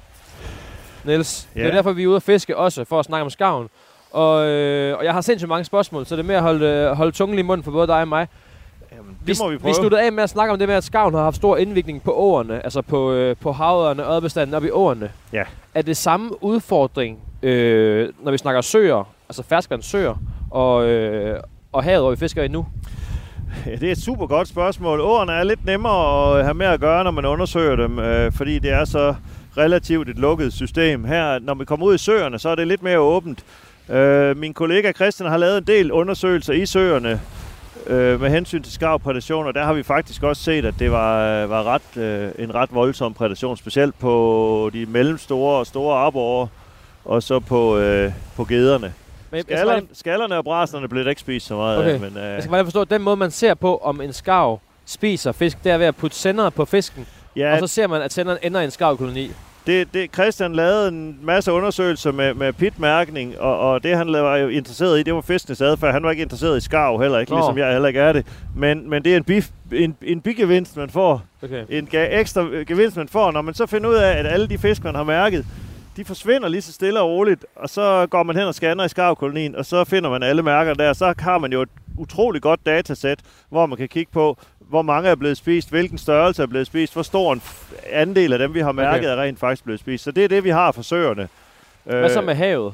Niels. Ja. Det er derfor, vi er ude at fiske også, for at snakke om skarven. Og, øh, og jeg har sindssygt mange spørgsmål, så det er med at holde, holde tungen i munden for både dig og mig. Jamen, det må vi prøve. Vi sluttede af med at snakke om det med, at skarven har haft stor indvikling på åerne, altså på, øh, på havørne og ådbestanden op i åerne. Ja. Er det samme udfordring, øh, når vi snakker søer, altså ferskvands søer, og, øh, og havet, hvor vi fisker i nu? Ja, det er et super godt spørgsmål. Åerne er lidt nemmere at have med at gøre, når man undersøger dem, øh, fordi det er så relativt et lukket system. Her, når vi kommer ud i søerne, så er det lidt mere åbent. Øh, min kollega Christian har lavet en del undersøgelser i søerne øh, med hensyn til skarvprædation, og der har vi faktisk også set, at det var, var ret, øh, en ret voldsom prædation, specielt på de mellemstore og store arborer, og så på, øh, på gederne. Skallerne, skallerne og braserne blev ikke spist så meget okay. af. Men, øh, jeg skal bare forstå, at den måde, man ser på, om en skarv spiser fisk, det er ved at putte sender på fisken, ja, og så ser man, at senderen ender i en skarvkoloni. Det, det, Christian lavede en masse undersøgelser med, med pitmærkning, og, og det han var jo interesseret i, det var fiskenes adfærd. Han var ikke interesseret i skarv heller ikke, Nå. ligesom jeg heller ikke er det. Men, men det er en, bif, en, en bigevinst, man får. Okay. En ekstra gevinst, man får, når man så finder ud af, at alle de fisk, man har mærket, de forsvinder lige så stille og roligt, og så går man hen og scanner i skarvkolonien, og så finder man alle mærker der. Så har man jo et utroligt godt datasæt, hvor man kan kigge på, hvor mange er blevet spist, hvilken størrelse er blevet spist, hvor stor en andel af dem, vi har mærket, okay. er rent faktisk blevet spist. Så det er det, vi har for søerne. Hvad så med havet?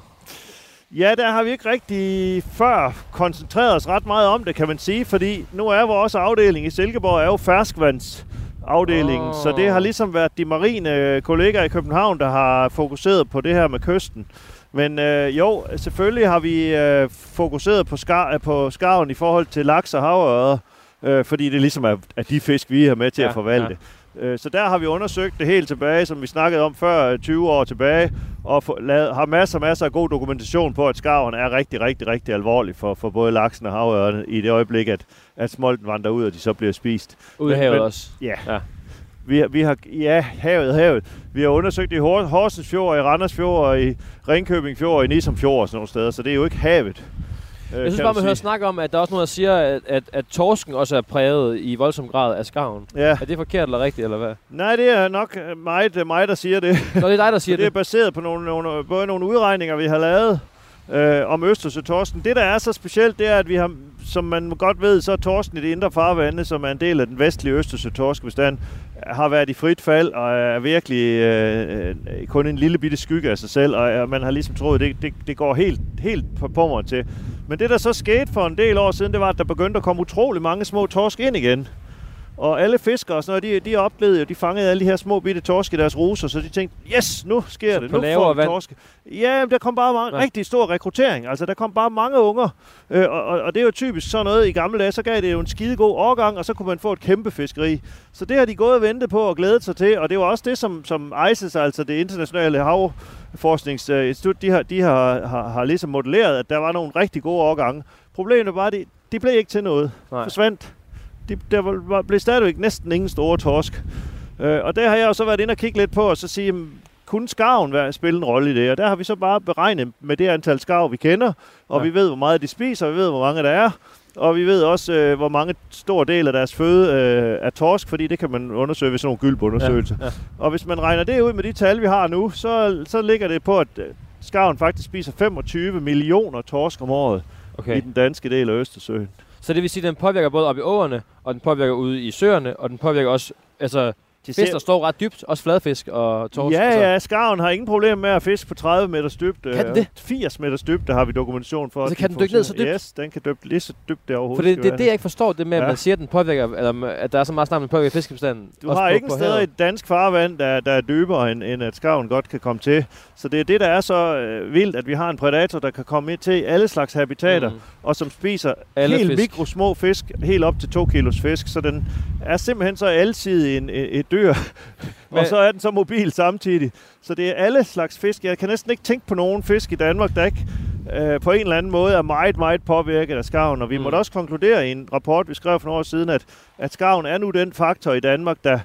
Ja, der har vi ikke rigtig før koncentreret os ret meget om det, kan man sige, fordi nu er vores afdeling i Silkeborg er jo ferskvandsafdelingen, oh. så det har ligesom været de marine kollegaer i København, der har fokuseret på det her med kysten. Men øh, jo, selvfølgelig har vi øh, fokuseret på, skar, på skarven i forhold til laks og havørred, øh, fordi det ligesom er, er de fisk, vi er med til ja, at forvalte. Ja. Øh, så der har vi undersøgt det helt tilbage, som vi snakkede om før, tyve år tilbage, og for, lavet, har masser masser af god dokumentation på, at skarven er rigtig, rigtig, rigtig alvorlig for, for både laksen og havørrederne i det øjeblik, at, at smolten vandrer ud, og de så bliver spist. Ud i havet også? Ja. ja. Vi, vi har, ja, havet, havet. Vi har undersøgt i Horsens Fjord, i Randers Fjord, i Ringkøbing Fjord, i Nissum Fjord og sådan nogle steder, så det er jo ikke havet. Jeg synes bare, man hører snakke om, at der er også nogen, der siger, at, at, at torsken også er præget i voldsom grad af skarven. Ja. Er det forkert eller rigtigt, eller hvad? Nej, det er nok mig, det er mig der siger det. Nå, det er dig, der siger det. Det er baseret på nogle, nogle, både nogle udregninger, vi har lavet øh, om Østersøtorsken. Det, der er så specielt, det er, at vi har, som man godt ved, så er torsken i det indre farvande, som er en del af den vestlige Østersøtorskebestand, har været i frit fald og er virkelig øh, kun en lille bitte skygge af sig selv, og man har ligesom troet, at det, det, det går helt, helt på pommeren til. Men det, der så skete for en del år siden, det var, at der begyndte at komme utrolig mange små torsk ind igen. Og alle fiskere og sådan noget, de, de oplevede jo, de fangede alle de her små bitte torsk i deres ruser, så de tænkte, yes, nu sker så det, nu får vi torsk. Ja, der kom bare mange, rigtig stor rekruttering, altså der kom bare mange unger, øh, og, og det er jo typisk sådan noget i gamle dage, så gav det jo en skide god årgang, og så kunne man få et kæmpe fiskeri. Så det har de gået og ventet på og glædet sig til, og det var også det, som, som I C E S, altså det internationale havforskningsinstitut, de, har, de har, har, har ligesom modelleret, at der var nogle rigtig gode årgange. Problemet var, at de, de blev ikke til noget. Nej. Forsvandt. De, der var, blev stadigvæk næsten ingen store torsk. Øh, og der har jeg jo så været inde og kigge lidt på, og så sige, kunne skarven være, spille en rolle i det? Og der har vi så bare beregnet med det antal skarv, vi kender, og ja. vi ved, hvor meget de spiser, og vi ved, hvor mange der er, og vi ved også, øh, hvor mange stor del af deres føde øh, er torsk, fordi det kan man undersøge ved sådan nogle gylpundersøgelser. Ja. Ja. Og hvis man regner det ud med de tal, vi har nu, så, så ligger det på, at skarven faktisk spiser femogtyve millioner torsk om året okay. i den danske del af Østersøen. Så det vil sige, at den påvirker både op i åerne, og den påvirker ude i søerne, og den påvirker også altså, fisk, der står ret dybt, også fladfisk og torsk. Ja, ja, skarven har ingen problem med at fiske på tredive meters dybde. Kan den det? firs meters dybde har vi dokumentation for. Altså kan den dykke ned så dybt? Yes, den kan dykke lige så dybt det overhovedet. For det er det, det, jeg ikke forstår, det med, at ja. man siger, at den påvirker, eller at der er så meget snart, man påvirker fiskebestanden. Du har ikke en sted i et dansk farvand, der, der er dybere, end, end at skarven godt kan komme til. Så det er det, der er så øh, vildt, at vi har en predator, der kan komme ind til alle slags habitater, mm. og som spiser alle helt fisk. mikrosmå fisk, helt op til to kilos fisk. Så den er simpelthen så alsidig en, et, et dyr. Og så er den så mobil samtidig. Så det er alle slags fisk. Jeg kan næsten ikke tænke på nogen fisk i Danmark, der ikke øh, på en eller anden måde er meget, meget påvirket af skarven. Og vi mm. måtte også konkludere i en rapport, vi skrev for nogle år siden, at, at skarven er nu den faktor i Danmark, der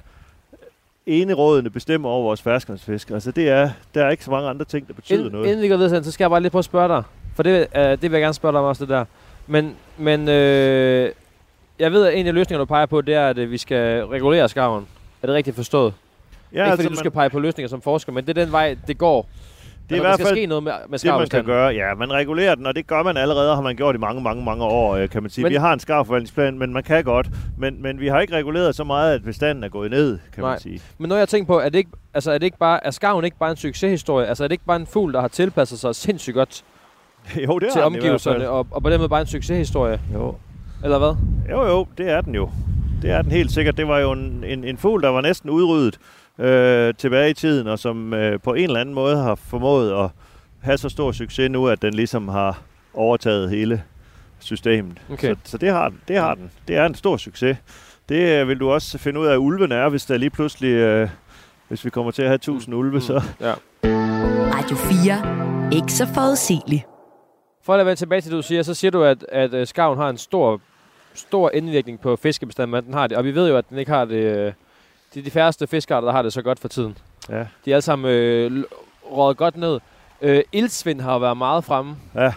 enerådende bestemmer over vores ferskvandsfisk. Altså det er, der er ikke så mange andre ting, der betyder Ind, noget. Inden vi går videre, så skal jeg bare lige prøve at spørge dig. For det, øh, det vil jeg gerne spørge dig om også, det der. Men, men øh, jeg ved, at en af løsningerne, du peger på, det er, at vi skal regulere skarven. Er det rigtigt forstået? Ja, ikke altså fordi du skal pege på løsninger som forsker, men det er den vej, det går. Det er i hvert fald ske noget med, med det, man kan gøre. Ja, man regulerer den, og det gør man allerede, har man gjort i mange, mange, mange år, kan man sige. Men vi har en skarvforvaltningsplan, men man kan godt. Men, men vi har ikke reguleret så meget, at bestanden er gået ned, kan Nej. man sige. Men når jeg tænker på, er det ikke, altså er det ikke bare, er skarven ikke bare en succeshistorie? Altså er det ikke bare en fugl, der har tilpasset sig sindssygt godt jo, det til omgivelserne, og, og på den måde bare en succeshistorie? Jo. Eller hvad? Jo, jo, det er den jo. Det er den helt sikkert. Det var jo en, en, en fugl, der var næsten udryddet øh, tilbage i tiden, og som øh, på en eller anden måde har formået at have så stor succes nu, at den ligesom har overtaget hele systemet. Okay. Så, så det har den. Det har den. Det er en stor succes. Det øh, vil du også finde ud af, at ulven er, hvis der lige pludselig, øh, hvis vi kommer til at have tusind mm. ulve, mm. så... Ja. Radio fire. Ikke så forudsigeligt. For at vende tilbage til det, du siger, så siger du, at, at skarven har en stor, stor indvirkning på fiskebestanden, men den har det. Og vi ved jo, at den ikke har det... Det er de færreste fiskearter, der har det så godt for tiden. Ja. De er alle sammen øh, røget godt ned. Øh, ildsvind har været meget fremme. Ja.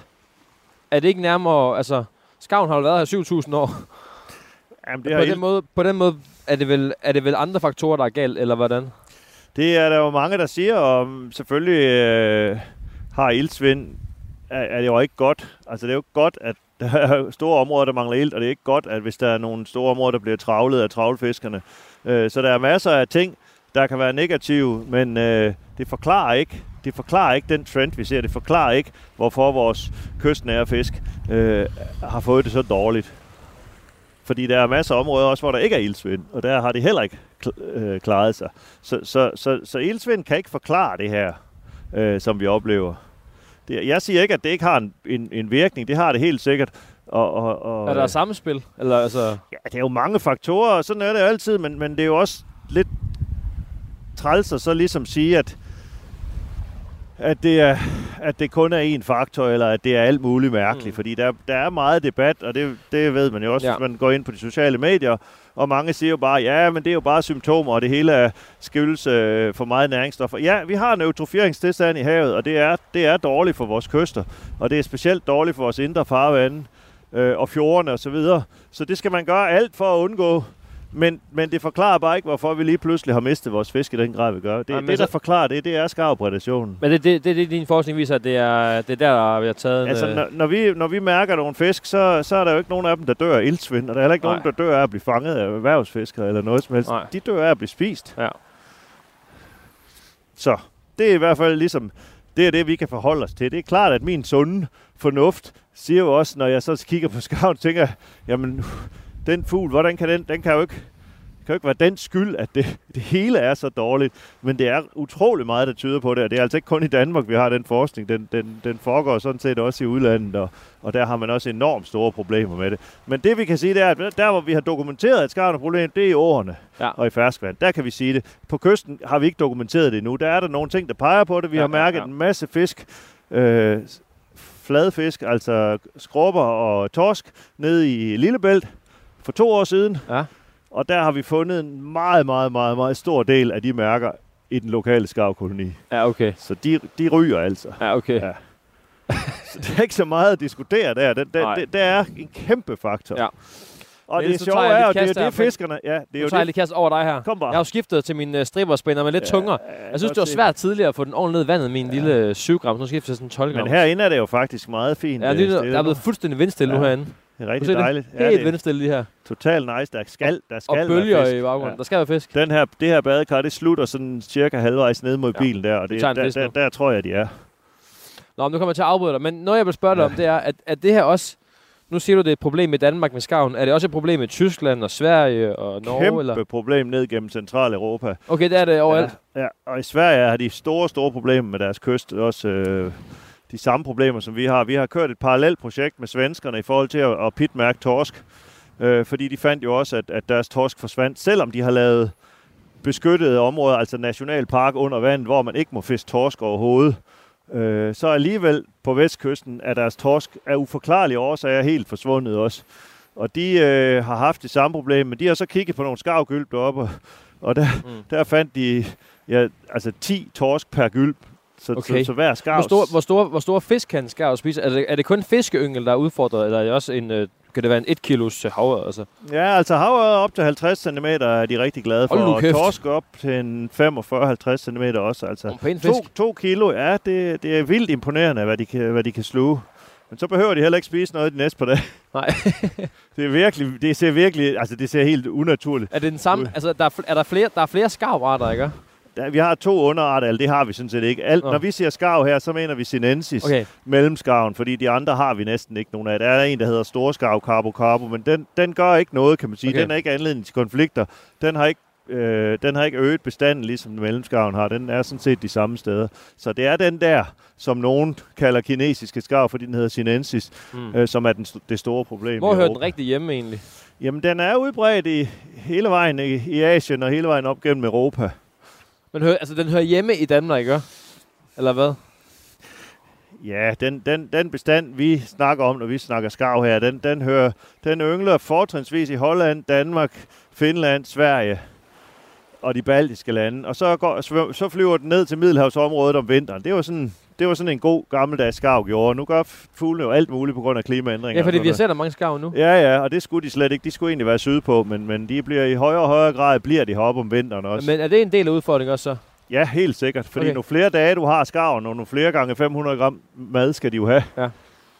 Er det ikke nærmere... Altså, skarven har jo været her syv tusind år. Jamen, det på, den måde, på den måde er det, vel, er det vel andre faktorer, der er galt, eller hvordan? Det er der jo mange, der siger, og selvfølgelig øh, har ildsvind er, er det jo ikke godt. Altså, det er jo godt, at der er store områder, der mangler ilt, og det er ikke godt, at hvis der er nogle store områder, der bliver travlet af travlfiskerne. Øh, så der er masser af ting, der kan være negative, men øh, det forklarer ikke, det forklarer ikke den trend, vi ser. Det forklarer ikke, hvorfor vores kystnære fisk øh, har fået det så dårligt. Fordi der er masser af områder også, hvor der ikke er iltsvind, og der har det heller ikke øh, klaret sig. Så, så, så, så iltsvind kan ikke forklare det her, øh, som vi oplever. Det, jeg siger ikke, at det ikke har en, en, en virkning. Det har det helt sikkert. Og, og, og, er der samspil? Eller, altså... Ja, det er jo mange faktorer, og sådan er det jo altid, men, men det er jo også lidt træls at så ligesom sige, at, at, det er, at det kun er én faktor, eller at det er alt muligt mærkeligt. Mm. Fordi der, der er meget debat, og det, det ved man jo også, ja. Hvis man går ind på de sociale medier, og mange siger jo bare, ja, men det er jo bare symptomer, og det hele er skyldes øh, for meget næringsstoffer. Ja, vi har en eutrofieringstilstand i havet, og det er, det er dårligt for vores kyster, og det er specielt dårligt for vores indre farvande øh, og fjordene osv. Så, så det skal man gøre alt for at undgå. Men, men det forklarer bare ikke, hvorfor vi lige pludselig har mistet vores fisk i den grad, vi gør. Det, Jamen, det der så... forklarer det, det er skarvprædationen. Men det, det, det, det din forskning viser, at det er, det er der, vi har taget... Altså, en, når, når, vi, når vi mærker nogle fisk, så, så er der jo ikke nogen af dem, der dør af iltsvind, og der er heller ikke Nej. nogen, der dør af at blive fanget af erhvervsfiskere eller noget som helst. Nej. De dør af at blive spist. Ja. Så det er i hvert fald ligesom... Det er det, vi kan forholde os til. Det er klart, at min sunde fornuft siger jo også, når jeg så kigger på skarven, tænker jamen... Den fugl, hvordan kan den, den kan jo ikke, kan jo ikke være den skyld, at det, det hele er så dårligt. Men det er utrolig meget, der tyder på det, og det er altså ikke kun i Danmark, vi har den forskning. Den, den, den foregår sådan set også i udlandet, og, og der har man også enormt store problemer med det. Men det vi kan sige, det er, at der hvor vi har dokumenteret et skarvende problem, det er i åerne ja. og i ferskvand. Der kan vi sige det. På kysten har vi ikke dokumenteret det endnu. Der er der nogle ting, der peger på det. Vi ja, har mærket ja, ja. en masse fisk, øh, fladfisk, altså skrubber og torsk, nede i Lillebælt. For to år siden, ja. og der har vi fundet en meget, meget, meget, meget stor del af de mærker i den lokale skarvkoloni. Ja, okay. Så de, de ryger altså. Ja, okay. Ja. Så det er ikke så meget at diskutere der. Det, det, det, det er en kæmpe faktor. Ja. Og det, det sjove er jo, det er jo det, fiskerne... Ja, det er jo tager jeg lige kast over dig her. Kom bare. Jeg har jo skiftet til min uh, stripperspænder med lidt ja, tungere. Jeg synes, det var svært tidligere at få den ordentligt ned i vandet, min ja. lille syv gram. Nu skifter jeg sådan tolv gram. Men herinde er det jo faktisk meget fint. Ja, det, der er blevet fuldstændig vindstille ja. nu herinde. Det er rigtig dejligt. Det er helt vindstille lige her. Total nice. Der skal, der skal og bølger fisk. i baggrunden. Ja. Der skal være fisk. Den her, det her badekar, det slutter sådan cirka halvvejs ned mod ja. bilen der. Og det, der, der, der tror jeg, de er. Nå, nu kommer jeg til at afbryde dig. Men noget, jeg vil spørge dig ja. om, det er, at, at det her også... Nu siger du, det er et problem med Danmark med skarven. Er det også et problem med Tyskland og Sverige og Norge? Kæmpe eller? problem ned gennem Centraleuropa. Okay, det er det overalt. Ja, ja, og i Sverige har de store, store problemer med deres kyst. Også øh, de samme problemer, som vi har. Vi har kørt et parallelt projekt med svenskerne i forhold til at, at pitmærke torsk. Øh, fordi de fandt jo også, at, at deres torsk forsvandt. Selvom de har lavet beskyttede områder, altså nationalpark under vandet, hvor man ikke må fiske torsk overhovedet. Øh, så alligevel på vestkysten er deres torsk af uforklarlige årsager helt forsvundet også. Og de øh, har haft det samme problem, men de har så kigget på nogle skarvgylp deroppe, og, og der, mm. der fandt de ja, altså ti torsk per gylp. Så, okay. så, så hver skarv... Hvor store, hvor store, hvor store fisk kan en skarv spise? Er det, er det kun fiskeyngel, der er udfordret, eller er det også en... Øh, kan det være en et kilos havørred? Altså? Ja, altså havørred op til halvtreds centimeter er de rigtig glade for, og torsk op til en femogfyrre til halvtreds centimeter også. Altså. To, to kilo, ja, det, det er vildt imponerende, hvad de, kan, hvad de kan sluge. Men så behøver de heller ikke spise noget de næste par dage. Nej. det er virkelig, det ser virkelig, altså det ser helt unaturligt. Er det den samme, altså der er, er der flere, der er flere skarvarter, ikke? Ja, vi har to underarter, eller det har vi sådan set ikke. Alt, når vi siger skarv her, så mener vi sinensis, okay. mellemskarven, fordi de andre har vi næsten ikke nogen af. Der er en, der hedder storskarv, carbo carbo, men den, den gør ikke noget, kan man sige. Okay. Den er ikke anledning til konflikter. Den har ikke, øh, den har ikke øget bestanden, ligesom mellemskarven har. Den er sådan set de samme steder. Så det er den der, som nogen kalder kinesiske skarv, fordi den hedder sinensis, mm. øh, som er den, det store problem. Hvor hører den rigtig hjemme egentlig? Jamen, den er udbredt i hele vejen i, i Asien og hele vejen op gennem Europa. Men hør, altså, den hører hjemme i Danmark, ikke? Eller hvad? Ja, den, den, den bestand, vi snakker om, når vi snakker skarv her, den, den, hører, den yngler fortrinsvis i Holland, Danmark, Finland, Sverige og de baltiske lande. Og så, går, så flyver den ned til Middelhavsområdet om vinteren. Det var sådan, det var sådan en god gammeldags skarv gjorde. Nu gør fuglene jo alt muligt på grund af klimaændringer. Ja, fordi vi har set der mange skarv nu. Ja, ja, og det skulle de slet ikke. De skulle egentlig være sydpå, men, men de bliver i højere og højere grad bliver de heroppe om vinteren også. Men er det en del af udfordringen også så? Ja, helt sikkert. Fordi okay. nu flere dage du har skarven, og nu flere gange fem hundrede gram mad skal de jo have. Ja.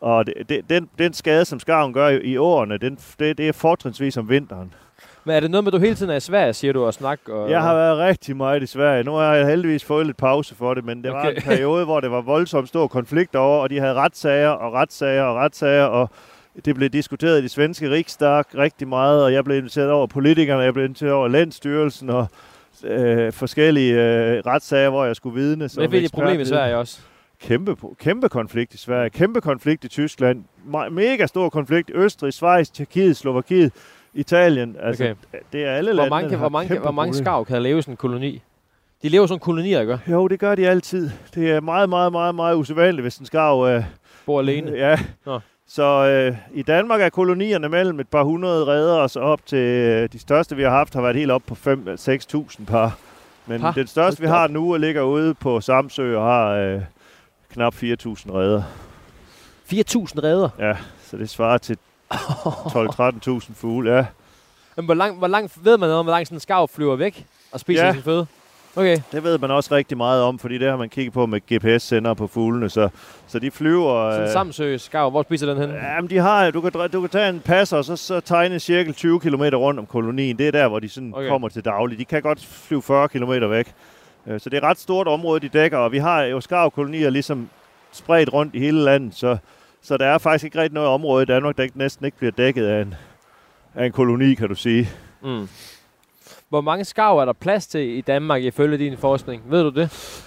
Og det, det, den, den skade, som skarven gør i, i årene, den, det, det er fortrinsvis om vinteren. Men er det noget med, at du hele tiden er i Sverige, siger du, og snakke? Og, jeg har været rigtig meget i Sverige. Nu har jeg heldigvis fået lidt pause for det, men det okay. var en periode, hvor det var voldsomt stor konflikt over, og de havde retssager og retssager og retssager, og det blev diskuteret i de svenske Riksdag rigtig meget, og jeg blev inviteret over politikerne, jeg blev inviteret over Länsstyrelsen og øh, forskellige øh, retssager, hvor jeg skulle vidne. Men det er et problem i Sverige også. Kæmpe, kæmpe konflikt i Sverige, kæmpe konflikt i Tyskland, mega stor konflikt i Østrig, Schweiz, Tjekkiet, Slovakiet, Italien. Altså, okay. Det er alle hvor lande, mange, hvor mange, hvor mange skarv kan leve i sådan en koloni? De lever sådan kolonier, ikke? Jo, det gør de altid. Det er meget, meget, meget, meget usædvanligt, hvis en skarv øh, bor alene. Ja. Nå. Så øh, i Danmark er kolonierne mellem et par hundrede reder og så op til øh, de største, vi har haft, har været helt op på fem til seks tusind par. Men par? Den største, vi har nu, ligger ude på Samsø og har øh, knap fire tusind reder. fire tusind reder? Ja, så det svarer til tolv til tretten tusind fugle, ja. Men hvor langt, hvor langt ved man noget om, hvor langt sådan en skarv flyver væk og spiser ja. sin føde? Okay. Det ved man også rigtig meget om, fordi det har man kigget på med G P S-sender på fuglene, så, så de flyver... Sådan en Samsø skarv, hvor spiser den hen? Jamen, de har, du kan, du kan tage en passer, og så, så tegne cirka tyve kilometer rundt om kolonien. Det er der, hvor de sådan okay. kommer til daglig. De kan godt flyve fyrre kilometer væk. Så det er et ret stort område, de dækker, og vi har jo skarvkolonier ligesom spredt rundt i hele landet, så, så der er faktisk ikke rigtig noget område i Danmark, der ikke, næsten ikke bliver dækket af en, af en koloni, kan du sige. Mm. Hvor mange skarv er der plads til i Danmark ifølge din forskning? Ved du det?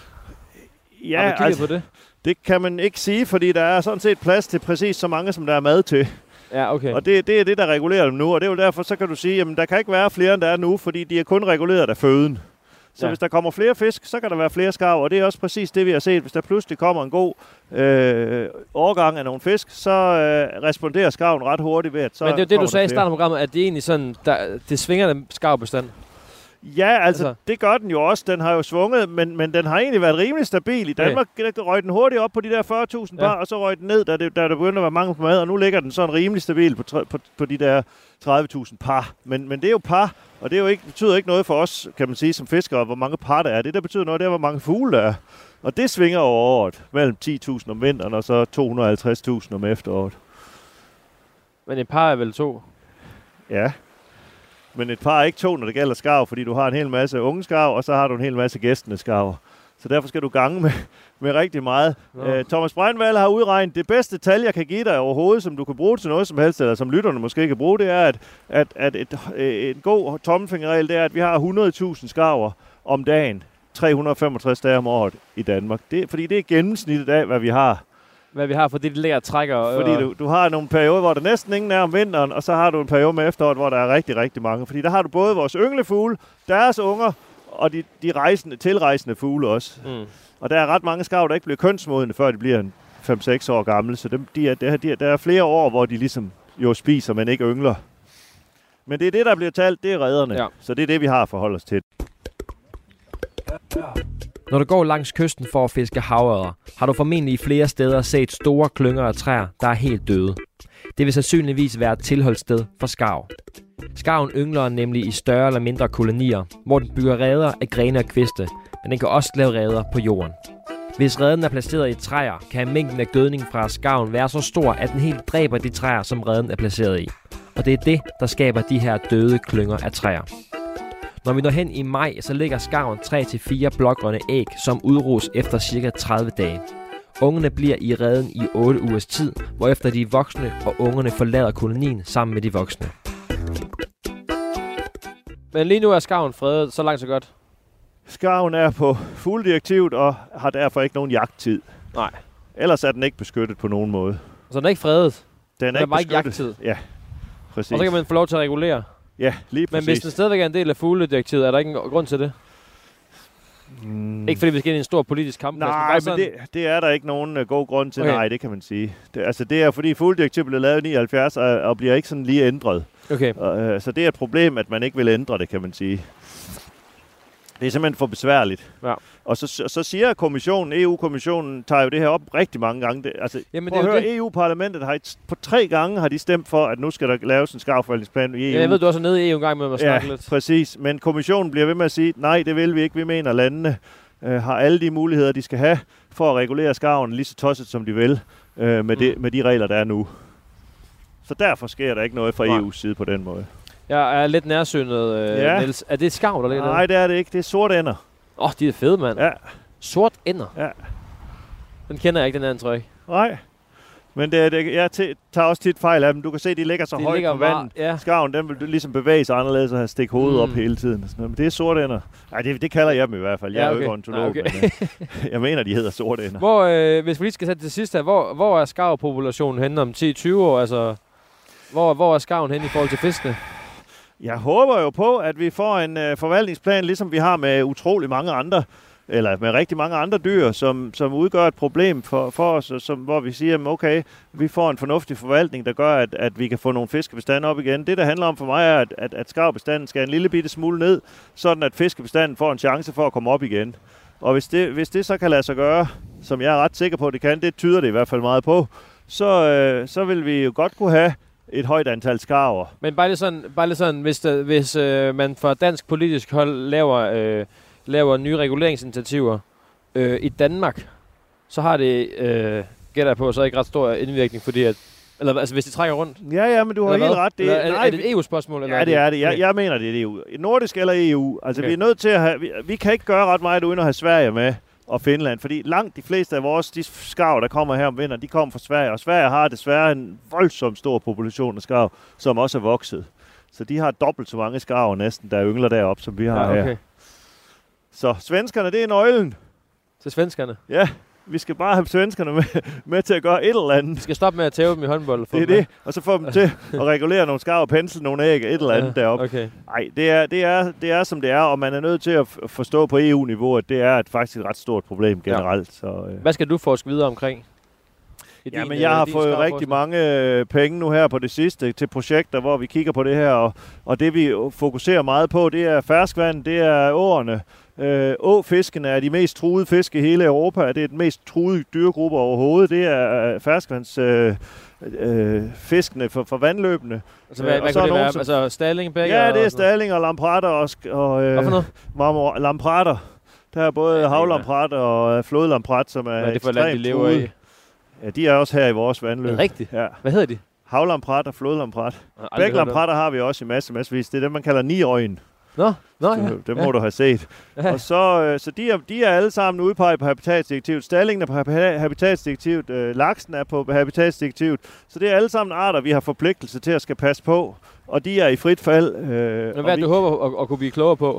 Ja, har du altså, på det? Det kan man ikke sige, fordi der er sådan set plads til præcis så mange, som der er mad til. Ja, okay. Og det, det er det, der regulerer dem nu, og det er jo derfor, så kan du sige, jamen der kan ikke være flere, end der er nu, fordi de er kun reguleret af føden. Så ja. Hvis der kommer flere fisk, så kan der være flere skarv, og det er også præcis det, vi har set. Hvis der pludselig kommer en god øh, årgang af nogle fisk, så øh, responderer skarven ret hurtigt ved, at så Men det er jo det, du sagde i starten af programmet, at det egentlig sådan, der, det svinger den skarvbestand. Ja, altså, altså det gør den jo også. Den har jo svunget, men, men den har egentlig været rimelig stabil. I Danmark okay. røg den hurtigt op på de der fyrre tusind par, ja. og så røg den ned, da, det, da der begyndte at være mangel på mad, og nu ligger den sådan rimelig stabil på, på, på de der tredive tusind par. Men, men det er jo par, og det er jo ikke, betyder ikke noget for os, kan man sige, som fiskere, hvor mange par der er. Det, der betyder noget, det er, hvor mange fugle der er. Og det svinger over året, mellem ti tusind om vinteren, og så to hundrede og halvtreds tusind om efteråret. Men et par er vel to? Ja. Men et par er ikke to, når det gælder skarv, fordi du har en hel masse unge skarv, og så har du en hel masse gæstende skarv. Så derfor skal du gange med, med rigtig meget. Ja. Uh, Thomas Breinvall har udregnet, det bedste tal, jeg kan give dig overhovedet, som du kan bruge til noget som helst, eller som lytterne måske kan bruge, det er, at, at, at et, et, en god tommelfingerregel, det er, at vi har hundrede tusind skarver om dagen, tre hundrede og femogtres dage om året i Danmark. Det, fordi det er gennemsnittet af, hvad vi har. Hvad vi har, fordi det ligger og trækker. Fordi du, du har nogle perioder, hvor der næsten ingen er om vinteren, og så har du en periode med efteråret, hvor der er rigtig, rigtig mange. Fordi der har du både vores ynglefugle, deres unger, og de, de rejsende, tilrejsende fugle også. Mm. Og der er ret mange skarv, der ikke bliver kønsmodne, før de bliver fem seks år gamle. Så dem, de er, de er, de er, der er flere år, hvor de ligesom jo spiser, men ikke yngler. Men det er det, der bliver talt, det er redderne. Ja. Så det er det, vi har at forholde os til. Når du går langs kysten for at fiske havørder, har du formentlig flere steder set store klynger af træer, der er helt døde. Det vil sandsynligvis være et tilholdssted for skarv. Skarven yngler nemlig i større eller mindre kolonier, hvor den bygger reder af grene og kviste, men den kan også lave reder på jorden. Hvis reden er placeret i træer, kan mængden af gødning fra skarven være så stor, at den helt dræber de træer, som reden er placeret i. Og det er det, der skaber de her døde klynger af træer. Når vi når hen i maj, så lægger skarven tre til fire blågrønne æg, som udruges efter cirka tredive dage. Ungerne bliver i reden i otte ugers tid, hvorefter de voksne og ungerne forlader kolonien sammen med de voksne. Men lige nu er skarven fredet, så langt så godt. Skarven er på fugledirektivet og har derfor ikke nogen jagttid. Nej. Ellers er den ikke beskyttet på nogen måde. Så den er ikke fredet? Den er, den er ikke bare beskyttet. Ikke jagttid? Ja, præcis. Og så kan man få lov til at regulere? Ja, lige præcis. Men hvis den stadigvæk er en del af fugledirektivet, er der ikke en grund til det? Mm. Ikke fordi vi skal ind i en stor politisk kamp. Nej, men sådan... det, det er der ikke nogen uh, god grund til. Okay. Nej, det kan man sige. Det, altså, det er fordi fugledirektivet blev lavet i nioghalvfjerds og, og bliver ikke sådan lige ændret. Okay. Og, uh, så det er et problem, at man ikke vil ændre det, kan man sige. Det er simpelthen for besværligt. Ja. Og så, så siger kommissionen, E U-kommissionen tager jo det her op rigtig mange gange. Det, altså, Jamen, prøv det at høre, det. E U-parlamentet har et, på tre gange har de stemt for, at nu skal der laves en skarvforvaltningsplan i E U. Ja, jeg ved, du også er nede i E U en gang med at snakke ja, lidt. Præcis. Men kommissionen bliver ved med at sige, nej, det vil vi ikke. Vi mener, at landene øh, har alle de muligheder, de skal have for at regulere skarven lige så tosset, som de vil. øh, med, Mm. det, med de regler, der er nu. Så derfor sker der ikke noget fra Nej. E U's side på den måde. Jeg er lidt nærsynet, øh, Ja. Niels. Er det skarv, der ligger der? Nej, det er det ikke. Det er sorte ender. Åh, oh, de er fede, mand. Ja. Sort ender. Ja. Den kender jeg ikke, den anden, tror jeg ikke. Nej. Men det, det, jeg t- tager også tit fejl af dem. Du kan se, de ligger så De højt ligger på vandet. meget- ja. Skarven, den vil ligesom bevæge sig anderledes og have stik hovedet Mm. op hele tiden. Og sådan noget. Men det er sorte ender. Nej, det, det kalder jeg dem i hvert fald. Jeg Ja, er jo okay. ikke ornitolog, Ja, okay. men øh, jeg mener, de hedder sorte ender. Hvor, øh, hvis vi lige skal sætte til sidst her, hvor, hvor er skarvpopulationen henne om ti til tyve år? Altså, hvor, hvor er skarven henne i forhold til fiskene? Jeg håber jo på, at vi får en øh, forvaltningsplan, ligesom vi har med utrolig mange andre, eller med rigtig mange andre dyr, som, som udgør et problem for, for os, og som, hvor vi siger, okay, vi får en fornuftig forvaltning, der gør, at, at vi kan få nogle fiskebestande op igen. Det, der handler om for mig, er, at, at, at skarvbestanden skal en lille bitte smule ned, sådan at fiskebestanden får en chance for at komme op igen. Og hvis det, hvis det så kan lade sig gøre, som jeg er ret sikker på, at det kan, det tyder det i hvert fald meget på, så, øh, så vil vi jo godt kunne have et højt antal skarver. Men bare lidt sådan, bare lidt sådan hvis, der, hvis øh, man fra dansk politisk hold laver, øh, laver nye reguleringsinitiativer øh, i Danmark, så har det, øh, gætter jeg på, så ikke ret stor indvirkning, fordi at, eller altså hvis de trækker rundt. Ja, ja, men du har Eller helt hvad? ret. Det, Eller er, nej, er det et E U-spørgsmål? Eller Ja, det er det. Jeg, okay. jeg mener, det er E U. Nordisk eller E U. Altså, Okay. vi er nødt til at have... Vi, vi kan ikke gøre ret meget uden at have Sverige med og Finland, fordi langt de fleste af vores de skarv, der kommer her om vinteren, de kommer fra Sverige, og Sverige har desværre en voldsomt stor population af skarv, som også er vokset. Så de har dobbelt så mange skarv næsten, der yngler deroppe, som vi har Ja, her. okay. Så svenskerne, det er nøglen. Til svenskerne. Ja, vi skal bare have svenskerne med, med til at gøre et eller andet. Vi skal stoppe med at tæve dem i håndbold. Det er det. Og så få dem til at regulere nogle skarv og pensle nogle æg, et eller andet Ja, deroppe. okay. Nej, det er, det, er, det er som det er, og man er nødt til at f- forstå på E U-niveau, at det er et faktisk et ret stort problem generelt. Ja. Så, øh. Hvad skal du forske videre omkring? I Ja, din, men øh, jeg har din fået skarvforskning? rigtig mange øh, penge nu her på det sidste til projekter, hvor vi kigger på det her, og, og det vi fokuserer meget på, det er ferskvand, det er åerne. Øh, åfiskene er de mest truede fisk i hele Europa, det er den mest truede dyregruppe overhovedet, det er øh, ferskvands... Øh, øh, fiskene for, for vandløbene. Altså, hvad, Øh, hvad og så kunne er det være? nogen, som- Altså, Stalling, Bækker? Ja, det er og sådan noget? stalling og lampretter og, sk- og Hvad for øh, noget? marmor- lampretter. Der er både Ja, ja, det er- havlampret og øh, flodlampret, som er Hvad er det for et land, de ekstremt lever truede. i? Ja, de er også her i vores Er vandløb. det rigtigt? Ja. Hvad hedder de? Havlampret og flodlampret. Jeg har aldrig Begge hørt om. lampretter har vi også i masse, massevis. Det er dem, man kalder niøjen. Nå, nå ja. Det må ja. du have set. Ja. Og så, øh, så de, er, de er alle sammen udpeget på habitatsdirektivet. Stallingen er på habi- habitatsdirektivet. Øh, laksen er på habitatsdirektivet. Så det er alle sammen arter, vi har forpligtelse til at skal passe på. Og de er i frit fald. Øh, Men hvad og er det, vi- du håber at, at kunne blive klogere på?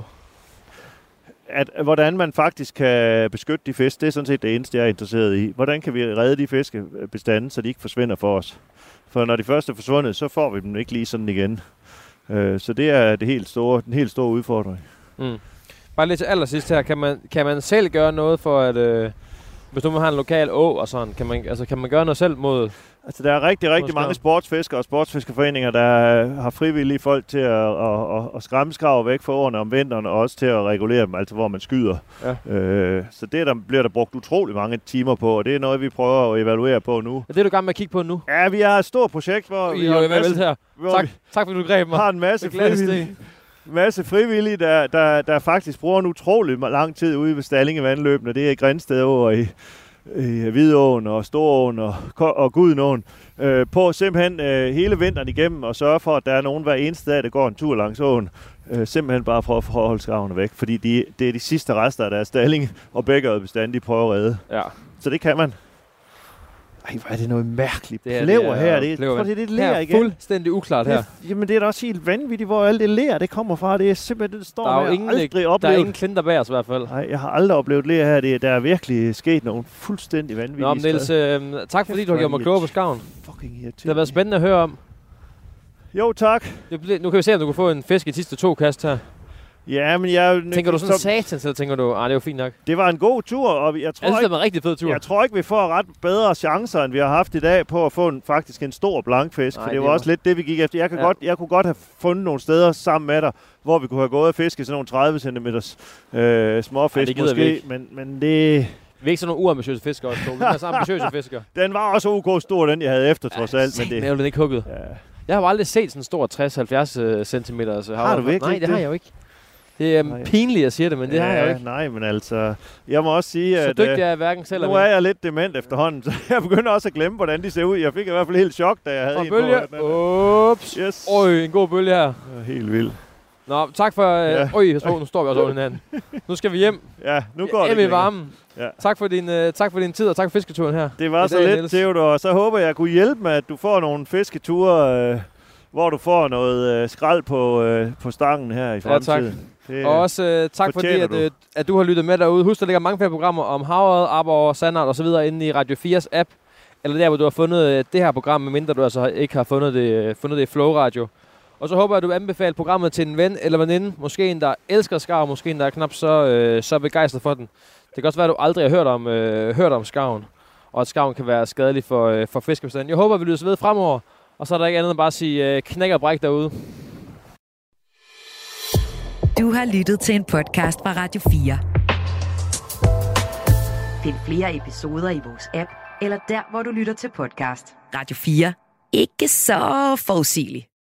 at, at hvordan man faktisk kan beskytte de fisk, det er sådan set det eneste, jeg er interesseret i. Hvordan kan vi redde de fiskebestande, så de ikke forsvinder for os? For når de første er forsvundet, så får vi dem ikke lige sådan igen. Øh, så det er det helt store, den helt store udfordring. Mm. Bare lidt til allersidst her. Kan man, kan man selv gøre noget for at... Øh, hvis du har en lokal å og sådan, kan man, altså, kan man gøre noget selv mod... Altså, der er rigtig, rigtig Hvor mange skal- sportsfiskere og sportsfiskerforeninger, der har frivillige folk til at, at, at, at skræmme skarver væk fra åerne om vinteren, og også til at regulere dem, altså hvor man skyder. Ja. Øh, så det der, bliver der brugt utrolig mange timer på, og det er noget, vi prøver at evaluere på nu. Er det, du er i gang med at kigge på nu? Ja, vi har et stort projekt, hvor vi Jo, har jeg en vil masse, her. hvor Tak, vi tak fordi du greb mig. har en masse Det glædes frivillige, masse frivillige der, der, der faktisk bruger en utrolig lang tid ude ved Stallinge vandløbene. Det er i Grindsted over i, i Hvidåen og Storåen og, og Gudenåen. Øh, på simpelthen øh, hele vinteren igennem og sørge for, at der er nogen hver eneste dag, der går en tur langs åen. Øh, simpelthen bare for at holde skarverne væk. Fordi de, det er de sidste rester af deres Stallinge, og begge bestandig de prøver at redde. Ja. Så det kan man. Ej, hvor er det noget mærkeligt. Det her, Plever det er her, det, plever. tror, det er lidt Her ler er igen. fuldstændig uklart her. Det, jamen, det er da også helt vanvittigt, hvor alt det ler, det kommer fra. Det er simpelthen, det står Der er jo jeg ingen, aldrig der er oplevet. ingen klinter bag os i hvert fald. Nej, jeg har aldrig oplevet ler her. Det, der er virkelig sket nogle fuldstændig vanvittige Nå, men Niels, øh, tak fordi du har gjort mig klogere på skarven. Fucking irriterende. Det har været spændende at høre om. Jo, tak. Det ble, nu kan vi se, om du kan få en fisk i de sidste to kast her. Ja, men jeg... Tænker du sådan så, satans, eller tænker du, ah, det er jo fint nok? det var en god tur, og jeg Jeg tror, synes, det ikke, var en rigtig fed tur. jeg tror ikke, vi får ret bedre chancer, end vi har haft i dag, på at få en, faktisk en stor blankfisk. Nej, For det det var var- også lidt det, vi gik efter. Jeg, kan Ja. godt, jeg kunne godt have fundet nogle steder sammen med dig, hvor vi kunne have gået og fisket sådan nogle tredive centimeters øh, småfisk Ej, det gider vi måske. ikke. Men, men det... Vi er ikke sådan nogle uambitiøse fiskere også, to. Vi er så ambitiøse fiskere. Den var også ok stor, den jeg havde efter, trods alt. Men Men det, er den ikke hugget. ja. Jeg har jo aldrig set sådan en stor tres til halvfjerds centimeter. Altså, Har du virkelig Nej, ikke det har det? jeg jo ikke. Det er nej. pinligt, jeg siger det, men det ja, har jeg jo ikke. Nej, men altså, jeg må også sige, så at... Så dygtig er jeg hverken selv nu er jeg lidt dement efterhånden, så jeg begynder også at glemme, hvordan de ser ud. Jeg fik i hvert fald helt chok, da jeg havde og en bølge. på. Ups. Yes. Øj, en god bølge her. Ja, helt vildt. Nå, tak for... Øh, øj, nu står vi også over hinanden. Nu skal vi hjem. Ja, nu går hjem det i varmen. Ja. Tak, for din, uh, tak for din tid, og tak for fisketuren her. Det var så lidt, Theodor. Så håber jeg, jeg kunne hjælpe med, at du får nogle fisketure, øh, hvor du får noget øh, skrald på, øh, på stangen her i fremtiden. Ja, tak. Det, og også øh, tak fordi, at, øh, at du har lyttet med derude. Husk, der ligger mange flere programmer om havret, arbor, sandart og så videre inde i Radio fires app. Eller der, hvor du har fundet øh, det her program, medmindre du altså ikke har fundet det, øh, fundet det i Flow Radio. Og så håber jeg, at du anbefaler programmet til en ven eller veninde. Måske en, der elsker skarv, måske en, der er knap så, øh, så begejstret for den. Det kan også være, at du aldrig har hørt om, øh, hørt om skarven. Og at skarven kan være skadelig for, øh, for fiskebestanden. Jeg håber, at vi lyttes ved fremover. Og så er der ikke andet end bare at sige øh, knæk og bræk derude. Du har lyttet til en podcast fra Radio fire. Find flere episoder i vores app, eller der, hvor du lytter til podcast. Radio fire. Ikke så forudsigeligt.